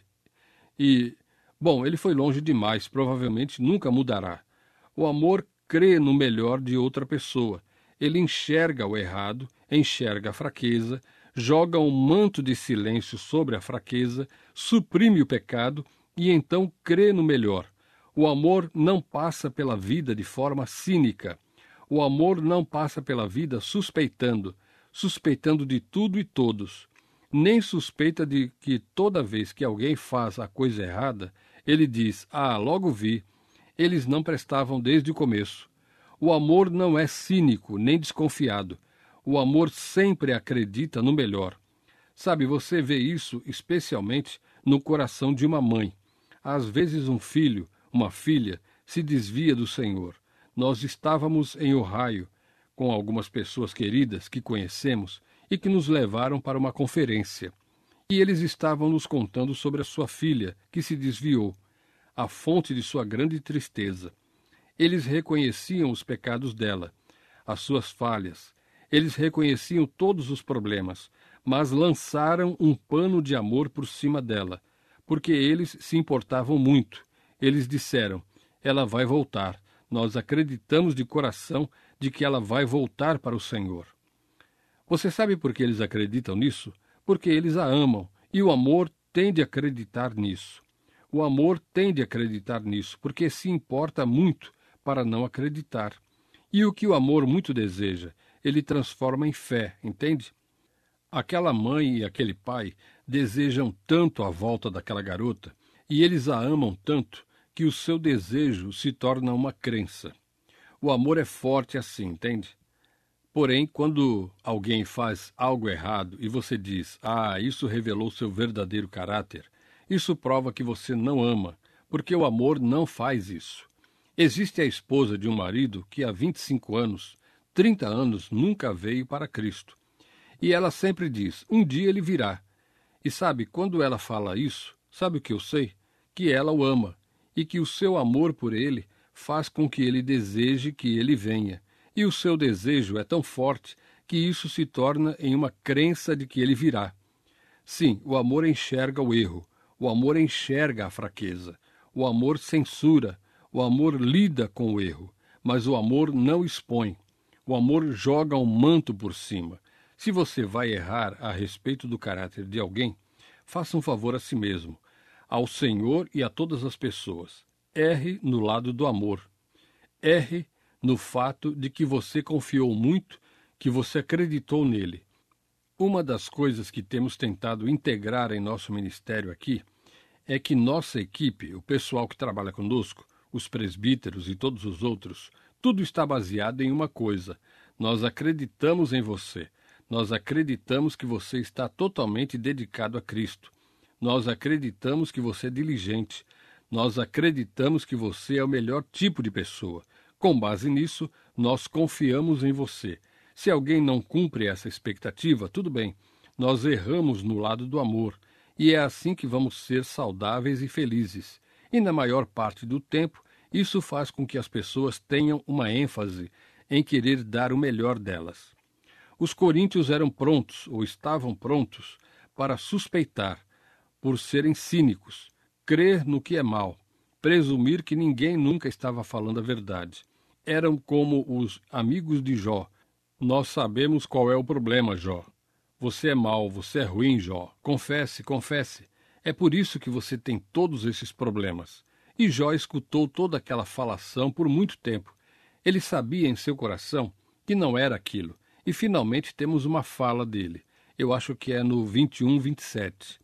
B: E, bom, ele foi longe demais, provavelmente nunca mudará. O amor crê no melhor de outra pessoa. Ele enxerga o errado, enxerga a fraqueza, joga um manto de silêncio sobre a fraqueza, suprime o pecado e então crê no melhor. O amor não passa pela vida de forma cínica. O amor não passa pela vida suspeitando, suspeitando de tudo e todos. Nem suspeita de que toda vez que alguém faz a coisa errada, ele diz, ah, logo vi, eles não prestavam desde o começo. O amor não é cínico nem desconfiado. O amor sempre acredita no melhor. Sabe, você vê isso especialmente no coração de uma mãe. Às vezes um filho, uma filha, se desvia do Senhor. Nós estávamos em Ohio com algumas pessoas queridas que conhecemos e que nos levaram para uma conferência. E eles estavam nos contando sobre a sua filha, que se desviou, a fonte de sua grande tristeza. Eles reconheciam os pecados dela, as suas falhas. Eles reconheciam todos os problemas, mas lançaram um pano de amor por cima dela, porque eles se importavam muito. Eles disseram, ela vai voltar. Nós acreditamos de coração de que ela vai voltar para o Senhor. Você sabe por que eles acreditam nisso? Porque eles a amam, e o amor tende a acreditar nisso. O amor tende a acreditar nisso, porque se importa muito para não acreditar. E o que o amor muito deseja, ele transforma em fé, entende? Aquela mãe e aquele pai desejam tanto a volta daquela garota, e eles a amam tanto, que o seu desejo se torna uma crença. O amor é forte assim, entende? Porém, quando alguém faz algo errado e você diz, ah, isso revelou seu verdadeiro caráter, isso prova que você não ama, porque o amor não faz isso. Existe a esposa de um marido que há vinte e cinco anos, trinta anos, nunca veio para Cristo. E ela sempre diz, um dia ele virá. E sabe, quando ela fala isso, sabe o que eu sei? Que ela o ama, e que o seu amor por ele faz com que ele deseje que ele venha. E o seu desejo é tão forte que isso se torna em uma crença de que ele virá. Sim, o amor enxerga o erro, o amor enxerga a fraqueza, o amor censura, o amor lida com o erro, mas o amor não expõe. O amor joga um manto por cima. Se você vai errar a respeito do caráter de alguém, faça um favor a si mesmo, ao Senhor e a todas as pessoas. Erre no lado do amor. Erre no fato de que você confiou muito, que você acreditou nele. Uma das coisas que temos tentado integrar em nosso ministério aqui é que nossa equipe, o pessoal que trabalha conosco, os presbíteros e todos os outros, tudo está baseado em uma coisa. Nós acreditamos em você. Nós acreditamos que você está totalmente dedicado a Cristo. Nós acreditamos que você é diligente. Nós acreditamos que você é o melhor tipo de pessoa. Com base nisso, nós confiamos em você. Se alguém não cumpre essa expectativa, tudo bem. Nós erramos no lado do amor. E é assim que vamos ser saudáveis e felizes. E na maior parte do tempo, isso faz com que as pessoas tenham uma ênfase em querer dar o melhor delas. Os coríntios eram prontos, ou estavam prontos, para suspeitar, por serem cínicos, crer no que é mal, presumir que ninguém nunca estava falando a verdade. Eram como os amigos de Jó. Nós sabemos qual é o problema, Jó. Você é mau, você é ruim, Jó. Confesse, confesse. É por isso que você tem todos esses problemas. E Jó escutou toda aquela falação por muito tempo. Ele sabia em seu coração que não era aquilo. E finalmente temos uma fala dele. Eu acho que é no vinte e um, vinte e sete.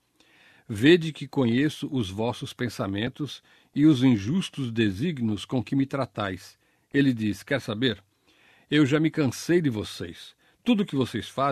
B: Vede que conheço os vossos pensamentos e os injustos desígnios com que me tratais. Ele diz, quer saber? Eu já me cansei de vocês. Tudo que vocês fazem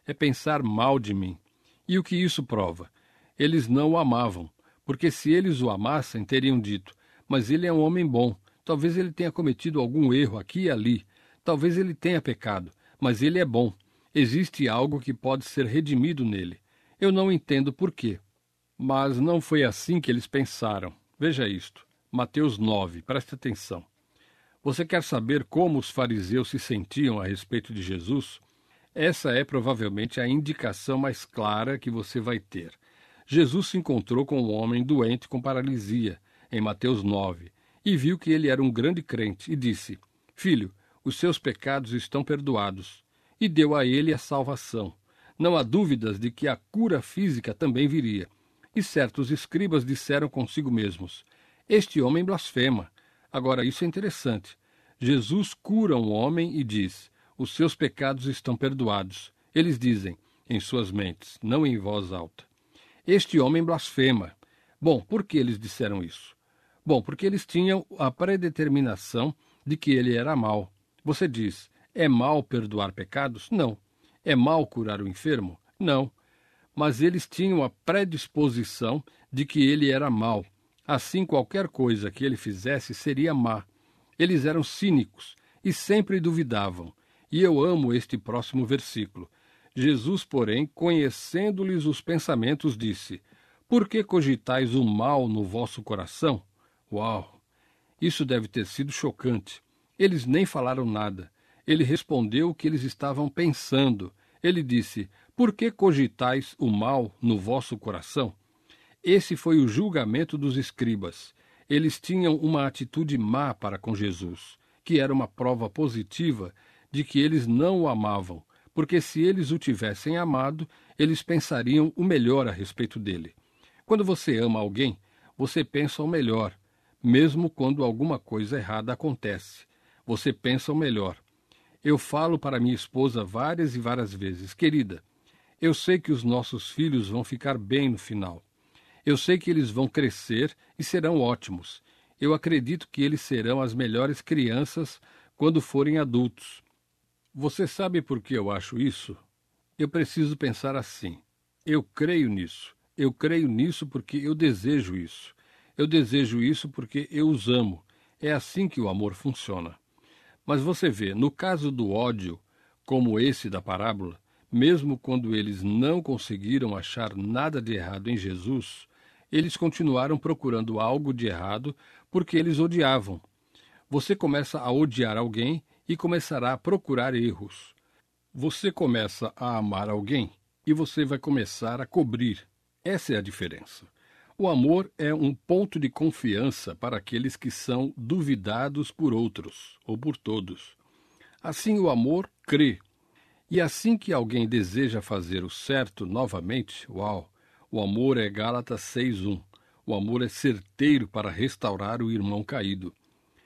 B: é pensar mal de mim. E o que isso prova? Eles não o amavam, porque se eles o amassem, teriam dito: mas ele é um homem bom, talvez ele tenha cometido algum erro aqui e ali, talvez ele tenha pecado, mas ele é bom. Existe algo que pode ser redimido nele. Eu não entendo por quê. Mas não foi assim que eles pensaram. Veja isto. Mateus nove, preste atenção. Você quer saber como os fariseus se sentiam a respeito de Jesus? Essa é provavelmente a indicação mais clara que você vai ter. Jesus se encontrou com um homem doente com paralisia, em Mateus nove, e viu que ele era um grande crente, e disse: Filho, os seus pecados estão perdoados. E deu a ele a salvação. Não há dúvidas de que a cura física também viria. E certos escribas disseram consigo mesmos: Este homem blasfema. Agora, isso é interessante. Jesus cura um homem e diz: Os seus pecados estão perdoados. Eles dizem, em suas mentes, não em voz alta: Este homem blasfema. Bom, por que eles disseram isso? Bom, porque eles tinham a predeterminação de que ele era mau. Você diz: é mal perdoar pecados? Não. É mal curar o enfermo? Não. Mas eles tinham a predisposição de que ele era mau. Assim, qualquer coisa que ele fizesse seria má. Eles eram cínicos e sempre duvidavam. E eu amo este próximo versículo. Jesus, porém, conhecendo-lhes os pensamentos, disse: Por que cogitais o mal no vosso coração? Uau! Isso deve ter sido chocante. Eles nem falaram nada. Ele respondeu o que eles estavam pensando. Ele disse: Por que cogitais o mal no vosso coração? Esse foi o julgamento dos escribas. Eles tinham uma atitude má para com Jesus, que era uma prova positiva de que eles não o amavam, porque se eles o tivessem amado, eles pensariam o melhor a respeito dele. Quando você ama alguém, você pensa o melhor, mesmo quando alguma coisa errada acontece. Você pensa o melhor. Eu falo para minha esposa várias e várias vezes: Querida, eu sei que os nossos filhos vão ficar bem no final. Eu sei que eles vão crescer e serão ótimos. Eu acredito que eles serão as melhores crianças quando forem adultos. Você sabe por que eu acho isso? Eu preciso pensar assim. Eu creio nisso. Eu creio nisso porque eu desejo isso. Eu desejo isso porque eu os amo. É assim que o amor funciona. Mas você vê, no caso do ódio, como esse da parábola, mesmo quando eles não conseguiram achar nada de errado em Jesus, eles continuaram procurando algo de errado porque eles odiavam. Você começa a odiar alguém e começará a procurar erros. Você começa a amar alguém e você vai começar a cobrir. Essa é a diferença. O amor é um ponto de confiança para aqueles que são duvidados por outros, ou por todos. Assim o amor crê. E assim que alguém deseja fazer o certo novamente, uau, o amor é Gálatas seis, um. O amor é certeiro para restaurar o irmão caído.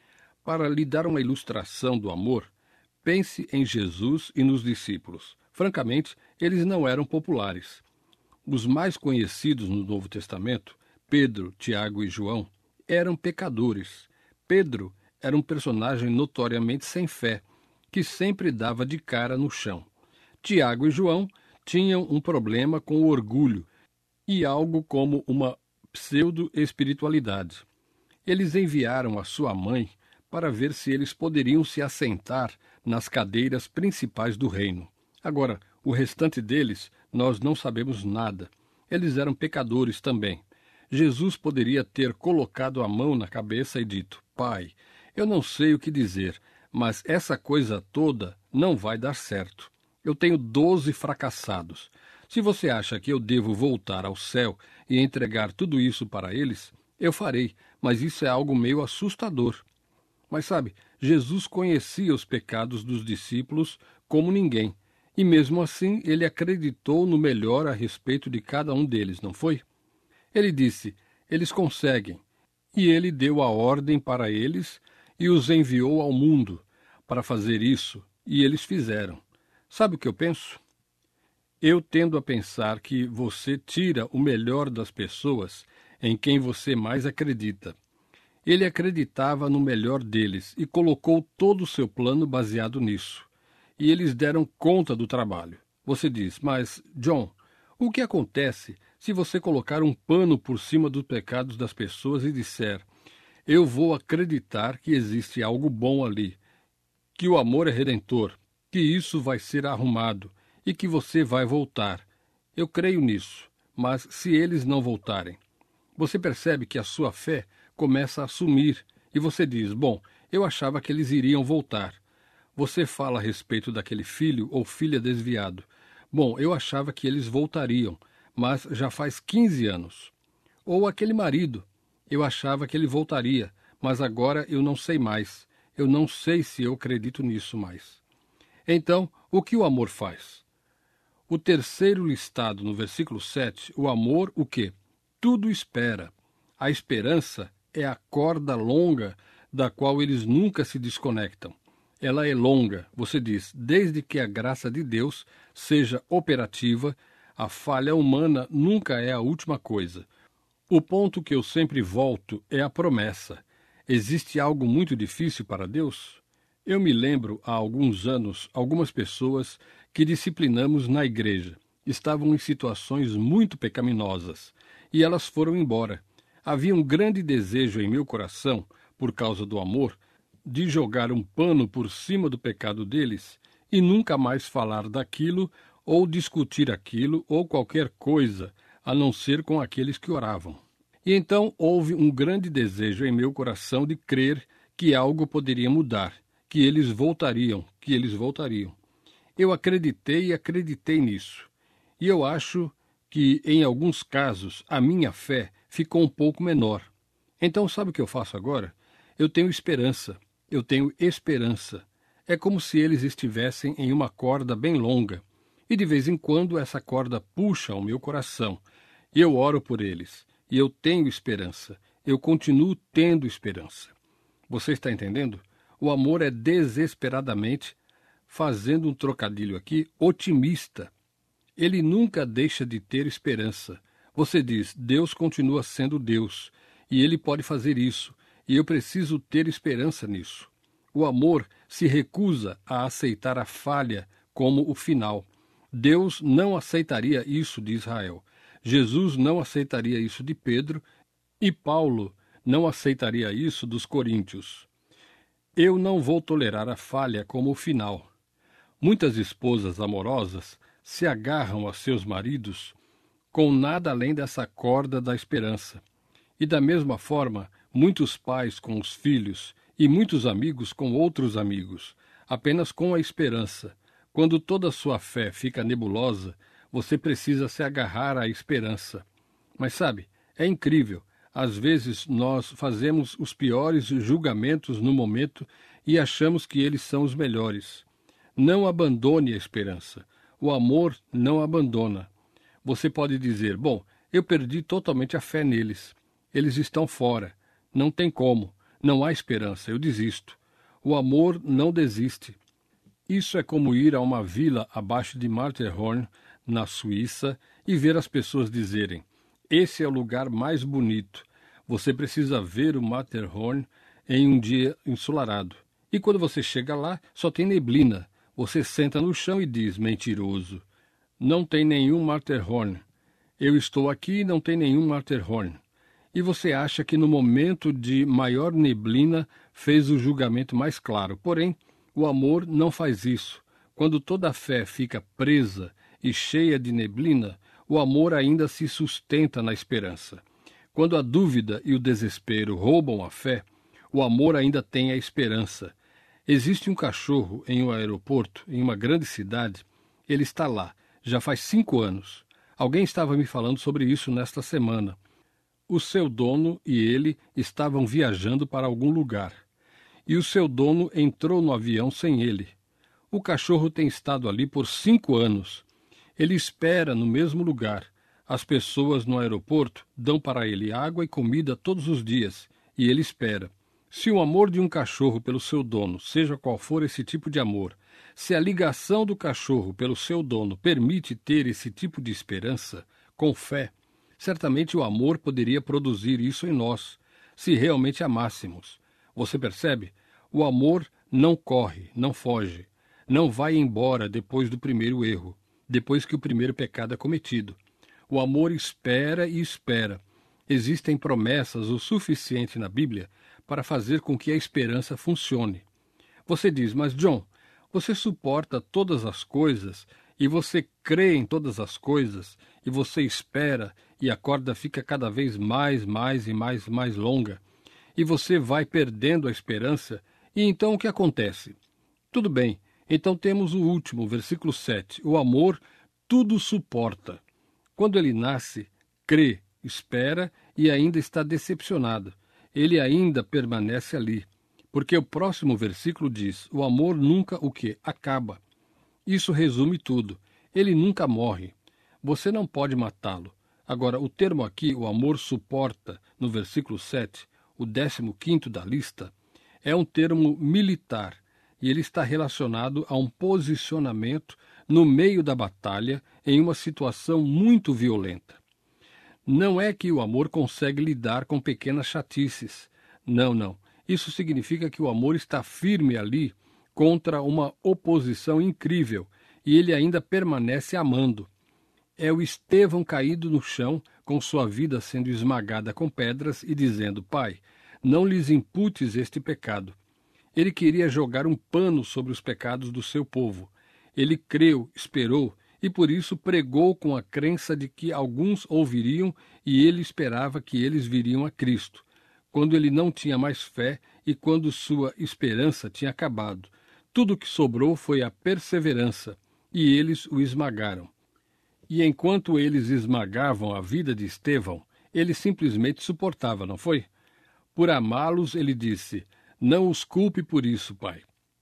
B: Para lhe dar uma ilustração do amor, pense em Jesus e nos discípulos. Francamente, eles não eram populares. Os mais conhecidos no Novo Testamento, Pedro, Tiago e João, eram pecadores. Pedro era um personagem notoriamente sem fé, que sempre dava de cara no chão. Tiago e João tinham um problema com o orgulho e algo como uma pseudo-espiritualidade. Eles enviaram a sua mãe para ver se eles poderiam se assentar nas cadeiras principais do reino. Agora, o restante deles, nós não sabemos nada. Eles eram pecadores também. Jesus poderia ter colocado a mão na cabeça e dito: Pai, eu não sei o que dizer, mas essa coisa toda não vai dar certo. Eu tenho doze fracassados. Se você acha que eu devo voltar ao céu e entregar tudo isso para eles, eu farei, mas isso é algo meio assustador. Mas sabe, Jesus conhecia os pecados dos discípulos como ninguém, e mesmo assim ele acreditou no melhor a respeito de cada um deles, não foi? Ele disse: eles conseguem, e ele deu a ordem para eles e os enviou ao mundo para fazer isso, e eles fizeram. Sabe o que eu penso? Eu tendo a pensar que você tira o melhor das pessoas em quem você mais acredita. Ele acreditava no melhor deles e colocou todo o seu plano baseado nisso. E eles deram conta do trabalho. Você diz, mas, John, o que acontece se você colocar um pano por cima dos pecados das pessoas e disser, eu vou acreditar que existe algo bom ali, que o amor é redentor, que isso vai ser arrumado e que você vai voltar. Eu creio nisso, mas se eles não voltarem, você percebe que a sua fé começa a sumir e você diz, bom, eu achava que eles iriam voltar. Você fala a respeito daquele filho ou filha desviado. Bom, eu achava que eles voltariam, mas já faz quinze anos. Ou aquele marido. Eu achava que ele voltaria, mas agora eu não sei mais. Eu não sei se eu acredito nisso mais. Então, o que o amor faz? O terceiro listado no versículo sete, o amor, o quê? Tudo espera. A esperança é a corda longa da qual eles nunca se desconectam. Ela é longa, você diz, desde que a graça de Deus seja operativa, a falha humana nunca é a última coisa. O ponto que eu sempre volto é a promessa. Existe algo muito difícil para Deus? Eu me lembro, há alguns anos, algumas pessoas que disciplinamos na igreja. Estavam em situações muito pecaminosas e elas foram embora. Havia um grande desejo em meu coração, por causa do amor, de jogar um pano por cima do pecado deles e nunca mais falar daquilo ou discutir aquilo ou qualquer coisa, a não ser com aqueles que oravam. E então houve um grande desejo em meu coração de crer que algo poderia mudar, que eles voltariam, que eles voltariam. Eu acreditei e acreditei nisso. E eu acho que, em alguns casos, a minha fé ficou um pouco menor. Então, sabe o que eu faço agora? Eu tenho esperança. Eu tenho esperança. É como se eles estivessem em uma corda bem longa. E de vez em quando essa corda puxa o meu coração. E eu oro por eles. E eu tenho esperança. Eu continuo tendo esperança. Você está entendendo? O amor é desesperadamente, fazendo um trocadilho aqui, otimista. Ele nunca deixa de ter esperança. Você diz, Deus continua sendo Deus. E Ele pode fazer isso. E eu preciso ter esperança nisso. O amor se recusa a aceitar a falha como o final. Deus não aceitaria isso de Israel. Jesus não aceitaria isso de Pedro e Paulo não aceitaria isso dos coríntios. Eu não vou tolerar a falha como o final. Muitas esposas amorosas se agarram a seus maridos com nada além dessa corda da esperança. E da mesma forma, muitos pais com os filhos e muitos amigos com outros amigos, apenas com a esperança. Quando toda a sua fé fica nebulosa, você precisa se agarrar à esperança. Mas sabe, é incrível. Às vezes nós fazemos os piores julgamentos no momento e achamos que eles são os melhores. Não abandone a esperança. O amor não abandona. Você pode dizer, bom, eu perdi totalmente a fé neles. Eles estão fora. Não tem como. Não há esperança. Eu desisto. O amor não desiste. Isso é como ir a uma vila abaixo de Matterhorn, na Suíça, e ver as pessoas dizerem, esse é o lugar mais bonito. Você precisa ver o Matterhorn em um dia ensolarado. E quando você chega lá, só tem neblina. Você senta no chão e diz, mentiroso, não tem nenhum Matterhorn. Eu estou aqui e não tem nenhum Matterhorn. E você acha que no momento de maior neblina fez o julgamento mais claro. Porém, o amor não faz isso. Quando toda a fé fica presa e cheia de neblina, o amor ainda se sustenta na esperança. Quando a dúvida e o desespero roubam a fé, o amor ainda tem a esperança. Existe um cachorro em um aeroporto, em uma grande cidade. Ele está lá, já faz cinco anos. Alguém estava me falando sobre isso nesta semana. O seu dono e ele estavam viajando para algum lugar. E o seu dono entrou no avião sem ele. O cachorro tem estado ali por cinco anos. Ele espera no mesmo lugar. As pessoas no aeroporto dão para ele água e comida todos os dias, e ele espera. Se o amor de um cachorro pelo seu dono, seja qual for esse tipo de amor, se a ligação do cachorro pelo seu dono permite ter esse tipo de esperança, com fé, certamente o amor poderia produzir isso em nós, se realmente amássemos. Você percebe? O amor não corre, não foge, não vai embora depois do primeiro erro. depois que o primeiro pecado é cometido. O amor espera e espera. Existem promessas o suficiente na Bíblia para fazer com que a esperança funcione. Você diz, mas John, você suporta todas as coisas e você crê em todas as coisas e você espera e a corda fica cada vez mais, mais e mais, mais longa e você vai perdendo a esperança e então o que acontece? Tudo bem, então temos o último, versículo sete. O amor tudo suporta. Quando ele nasce, crê, espera e ainda está decepcionado. Ele ainda permanece ali. Porque o próximo versículo diz, o amor nunca o quê? Acaba. Isso resume tudo. Ele nunca morre. Você não pode matá-lo. Agora, o termo aqui, o amor suporta, no versículo sete, o décimo quinto da lista, é um termo militar, e ele está relacionado a um posicionamento no meio da batalha em uma situação muito violenta. Não é que o amor consegue lidar com pequenas chatices. Não, não. Isso significa que o amor está firme ali contra uma oposição incrível e ele ainda permanece amando. É o Estevão caído no chão, com sua vida sendo esmagada com pedras e dizendo, Pai, não lhes imputes este pecado. Ele queria jogar um pano sobre os pecados do seu povo. Ele creu, esperou e por isso pregou com a crença de que alguns ouviriam e ele esperava que eles viriam a Cristo, quando ele não tinha mais fé e quando sua esperança tinha acabado. Tudo o que sobrou foi a perseverança, e eles o esmagaram. E enquanto eles esmagavam a vida de Estevão, ele simplesmente suportava, não foi? Por amá-los, ele disse, não os culpe por isso, Pai.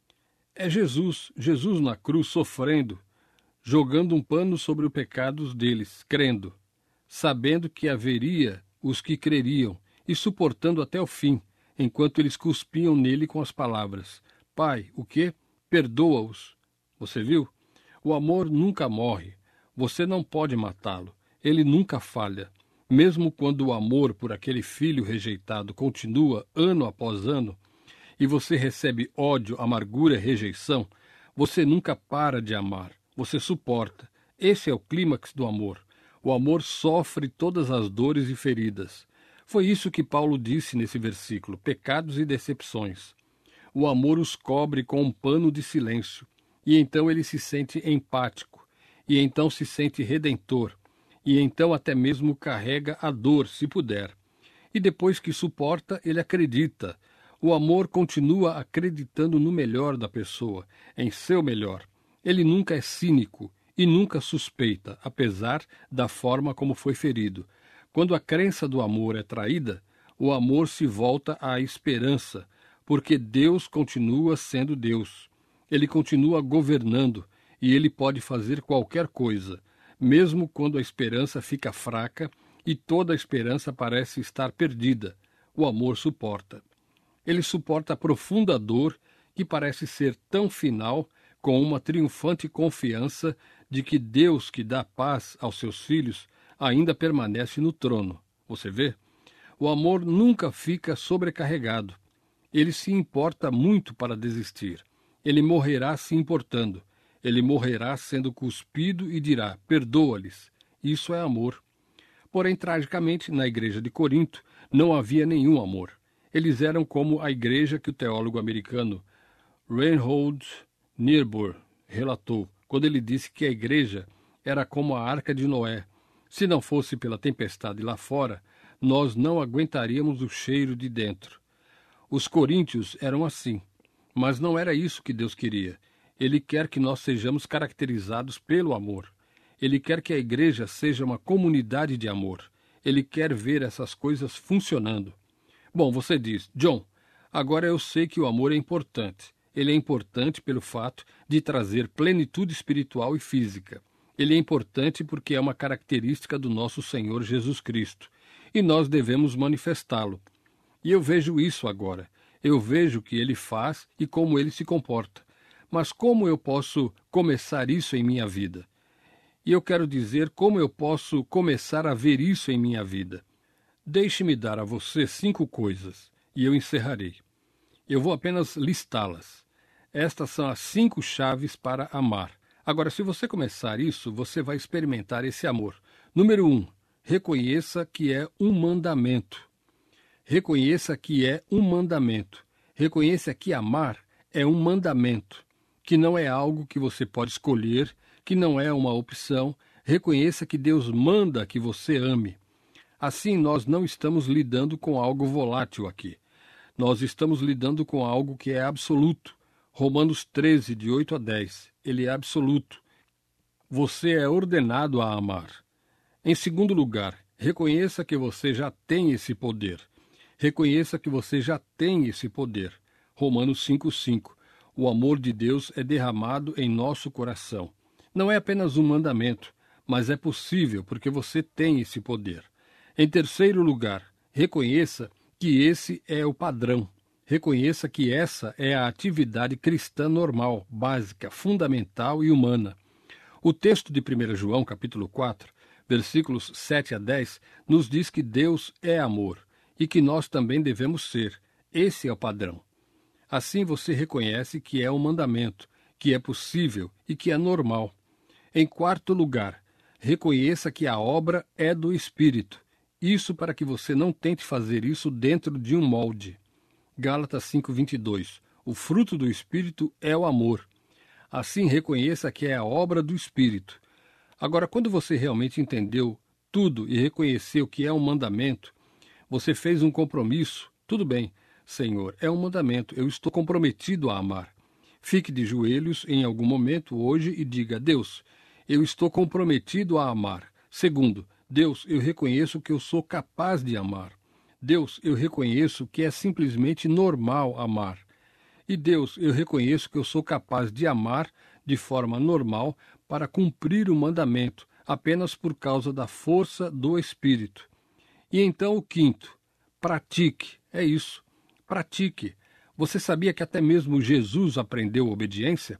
B: É Jesus, Jesus na cruz sofrendo, jogando um pano sobre os pecados deles, crendo, sabendo que haveria os que creriam, e suportando até o fim, enquanto eles cuspiam nele com as palavras. Pai, o quê? Perdoa-os. Você viu? O amor nunca morre. Você não pode matá-lo. Ele nunca falha. Mesmo quando o amor por aquele filho rejeitado continua ano após ano, e você recebe ódio, amargura e rejeição, você nunca para de amar. Você suporta. Esse é o clímax do amor. O amor sofre todas as dores e feridas. Foi isso que Paulo disse nesse versículo, pecados e decepções. O amor os cobre com um pano de silêncio, e então ele se sente empático, e então se sente redentor, e então até mesmo carrega a dor, se puder. E depois que suporta, ele acredita. O amor continua acreditando no melhor da pessoa, em seu melhor. Ele nunca é cínico e nunca suspeita, apesar da forma como foi ferido. Quando a crença do amor é traída, o amor se volta à esperança, porque Deus continua sendo Deus. Ele continua governando e ele pode fazer qualquer coisa, mesmo quando a esperança fica fraca e toda a esperança parece estar perdida. O amor suporta. Ele suporta a profunda dor que parece ser tão final, com uma triunfante confiança de que Deus que dá paz aos seus filhos ainda permanece no trono. Você vê? O amor nunca fica sobrecarregado. Ele se importa muito para desistir. Ele morrerá se importando. Ele morrerá sendo cuspido e dirá, perdoa-lhes. Isso é amor. Porém, tragicamente, na igreja de Corinto, não havia nenhum amor. Eles eram como a igreja que o teólogo americano Reinhold Niebuhr relatou, quando ele disse que a igreja era como a arca de Noé. Se não fosse pela tempestade lá fora, nós não aguentaríamos o cheiro de dentro. Os coríntios eram assim, mas não era isso que Deus queria. Ele quer que nós sejamos caracterizados pelo amor. Ele quer que a igreja seja uma comunidade de amor. Ele quer ver essas coisas funcionando. Bom, você diz, John, agora eu sei que o amor é importante. Ele é importante pelo fato de trazer plenitude espiritual e física. Ele é importante porque é uma característica do nosso Senhor Jesus Cristo. E nós devemos manifestá-lo. E eu vejo isso agora. Eu vejo o que ele faz e como ele se comporta. Mas como eu posso começar isso em minha vida? E eu quero dizer como eu posso começar a ver isso em minha vida. Deixe-me dar a você cinco coisas, e eu encerrarei. Eu vou apenas listá-las. Estas são as cinco chaves para amar. Agora, se você começar isso, você vai experimentar esse amor. Número um, reconheça que é um mandamento. Reconheça que é um mandamento. Reconheça que amar é um mandamento, que não é algo que você pode escolher, que não é uma opção. Reconheça que Deus manda que você ame. Assim, nós não estamos lidando com algo volátil aqui. Nós estamos lidando com algo que é absoluto. Romanos treze, de oito a dez. Ele é absoluto. Você é ordenado a amar. Em segundo lugar, reconheça que você já tem esse poder. Reconheça que você já tem esse poder. Romanos cinco, cinco. O amor de Deus é derramado em nosso coração. Não é apenas um mandamento, mas é possível porque você tem esse poder. Em terceiro lugar, reconheça que esse é o padrão. Reconheça que essa é a atividade cristã normal, básica, fundamental e humana. O texto de primeiro João, capítulo quatro, versículos sete a dez, nos diz que Deus é amor e que nós também devemos ser. Esse é o padrão. Assim você reconhece que é um mandamento, que é possível e que é normal. Em quarto lugar, reconheça que a obra é do Espírito. Isso para que você não tente fazer isso dentro de um molde. Gálatas cinco, vinte e dois. O fruto do Espírito é o amor. Assim, reconheça que é a obra do Espírito. Agora, quando você realmente entendeu tudo e reconheceu que é um mandamento, você fez um compromisso. Tudo bem, Senhor, é um mandamento. Eu estou comprometido a amar. Fique de joelhos em algum momento hoje e diga: Deus, eu estou comprometido a amar. Segundo, Deus, eu reconheço que eu sou capaz de amar. Deus, eu reconheço que é simplesmente normal amar. E Deus, eu reconheço que eu sou capaz de amar de forma normal para cumprir o mandamento, apenas por causa da força do Espírito. E então o quinto, pratique. É isso, pratique. Você sabia que até mesmo Jesus aprendeu obediência?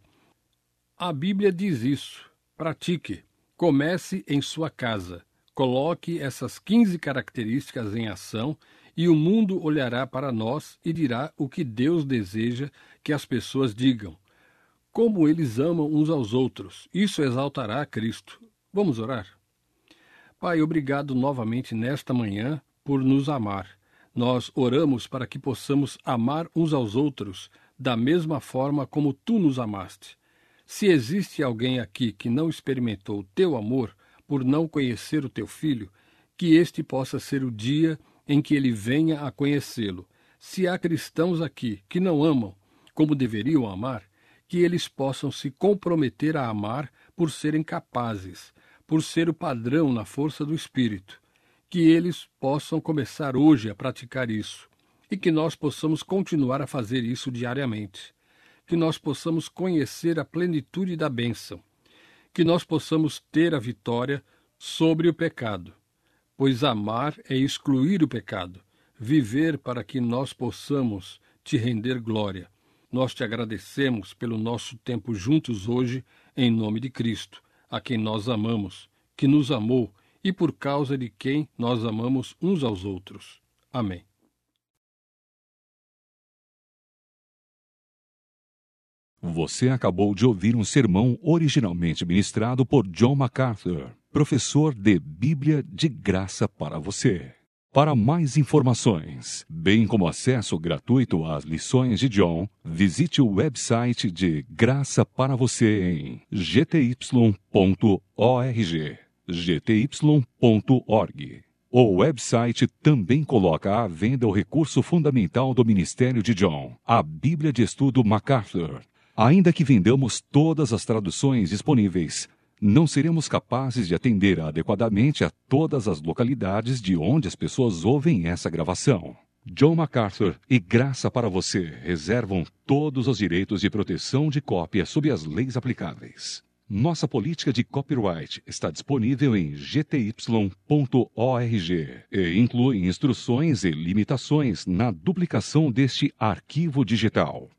B: A Bíblia diz isso. Pratique. Comece em sua casa. Coloque essas quinze características em ação e o mundo olhará para nós e dirá o que Deus deseja que as pessoas digam. Como eles amam uns aos outros. Isso exaltará a Cristo. Vamos orar? Pai, obrigado novamente nesta manhã por nos amar. Nós oramos para que possamos amar uns aos outros da mesma forma como Tu nos amaste. Se existe alguém aqui que não experimentou o Teu amor, por não conhecer o Teu Filho, que este possa ser o dia em que ele venha a conhecê-lo. Se há cristãos aqui que não amam como deveriam amar, que eles possam se comprometer a amar por serem capazes, por ser o padrão na força do Espírito. Que eles possam começar hoje a praticar isso e que nós possamos continuar a fazer isso diariamente. Que nós possamos conhecer a plenitude da bênção. Que nós possamos ter a vitória sobre o pecado, pois amar é excluir o pecado, viver para que nós possamos te render glória. Nós te agradecemos pelo nosso tempo juntos hoje, em nome de Cristo, a quem nós amamos, que nos amou e por causa de quem nós amamos uns aos outros. Amém.
A: Você acabou de ouvir um sermão originalmente ministrado por John MacArthur, professor de Bíblia de Graça para você. Para mais informações, bem como acesso gratuito às lições de John, visite o website de Graça para Você em g t y ponto org. g t y ponto org. O website também coloca à venda o recurso fundamental do ministério de John, a Bíblia de Estudo MacArthur. Ainda que vendamos todas as traduções disponíveis, não seremos capazes de atender adequadamente a todas as localidades de onde as pessoas ouvem essa gravação. John MacArthur e Graça para Você reservam todos os direitos de proteção de cópia sob as leis aplicáveis. Nossa política de copyright está disponível em g t y ponto org e inclui instruções e limitações na duplicação deste arquivo digital.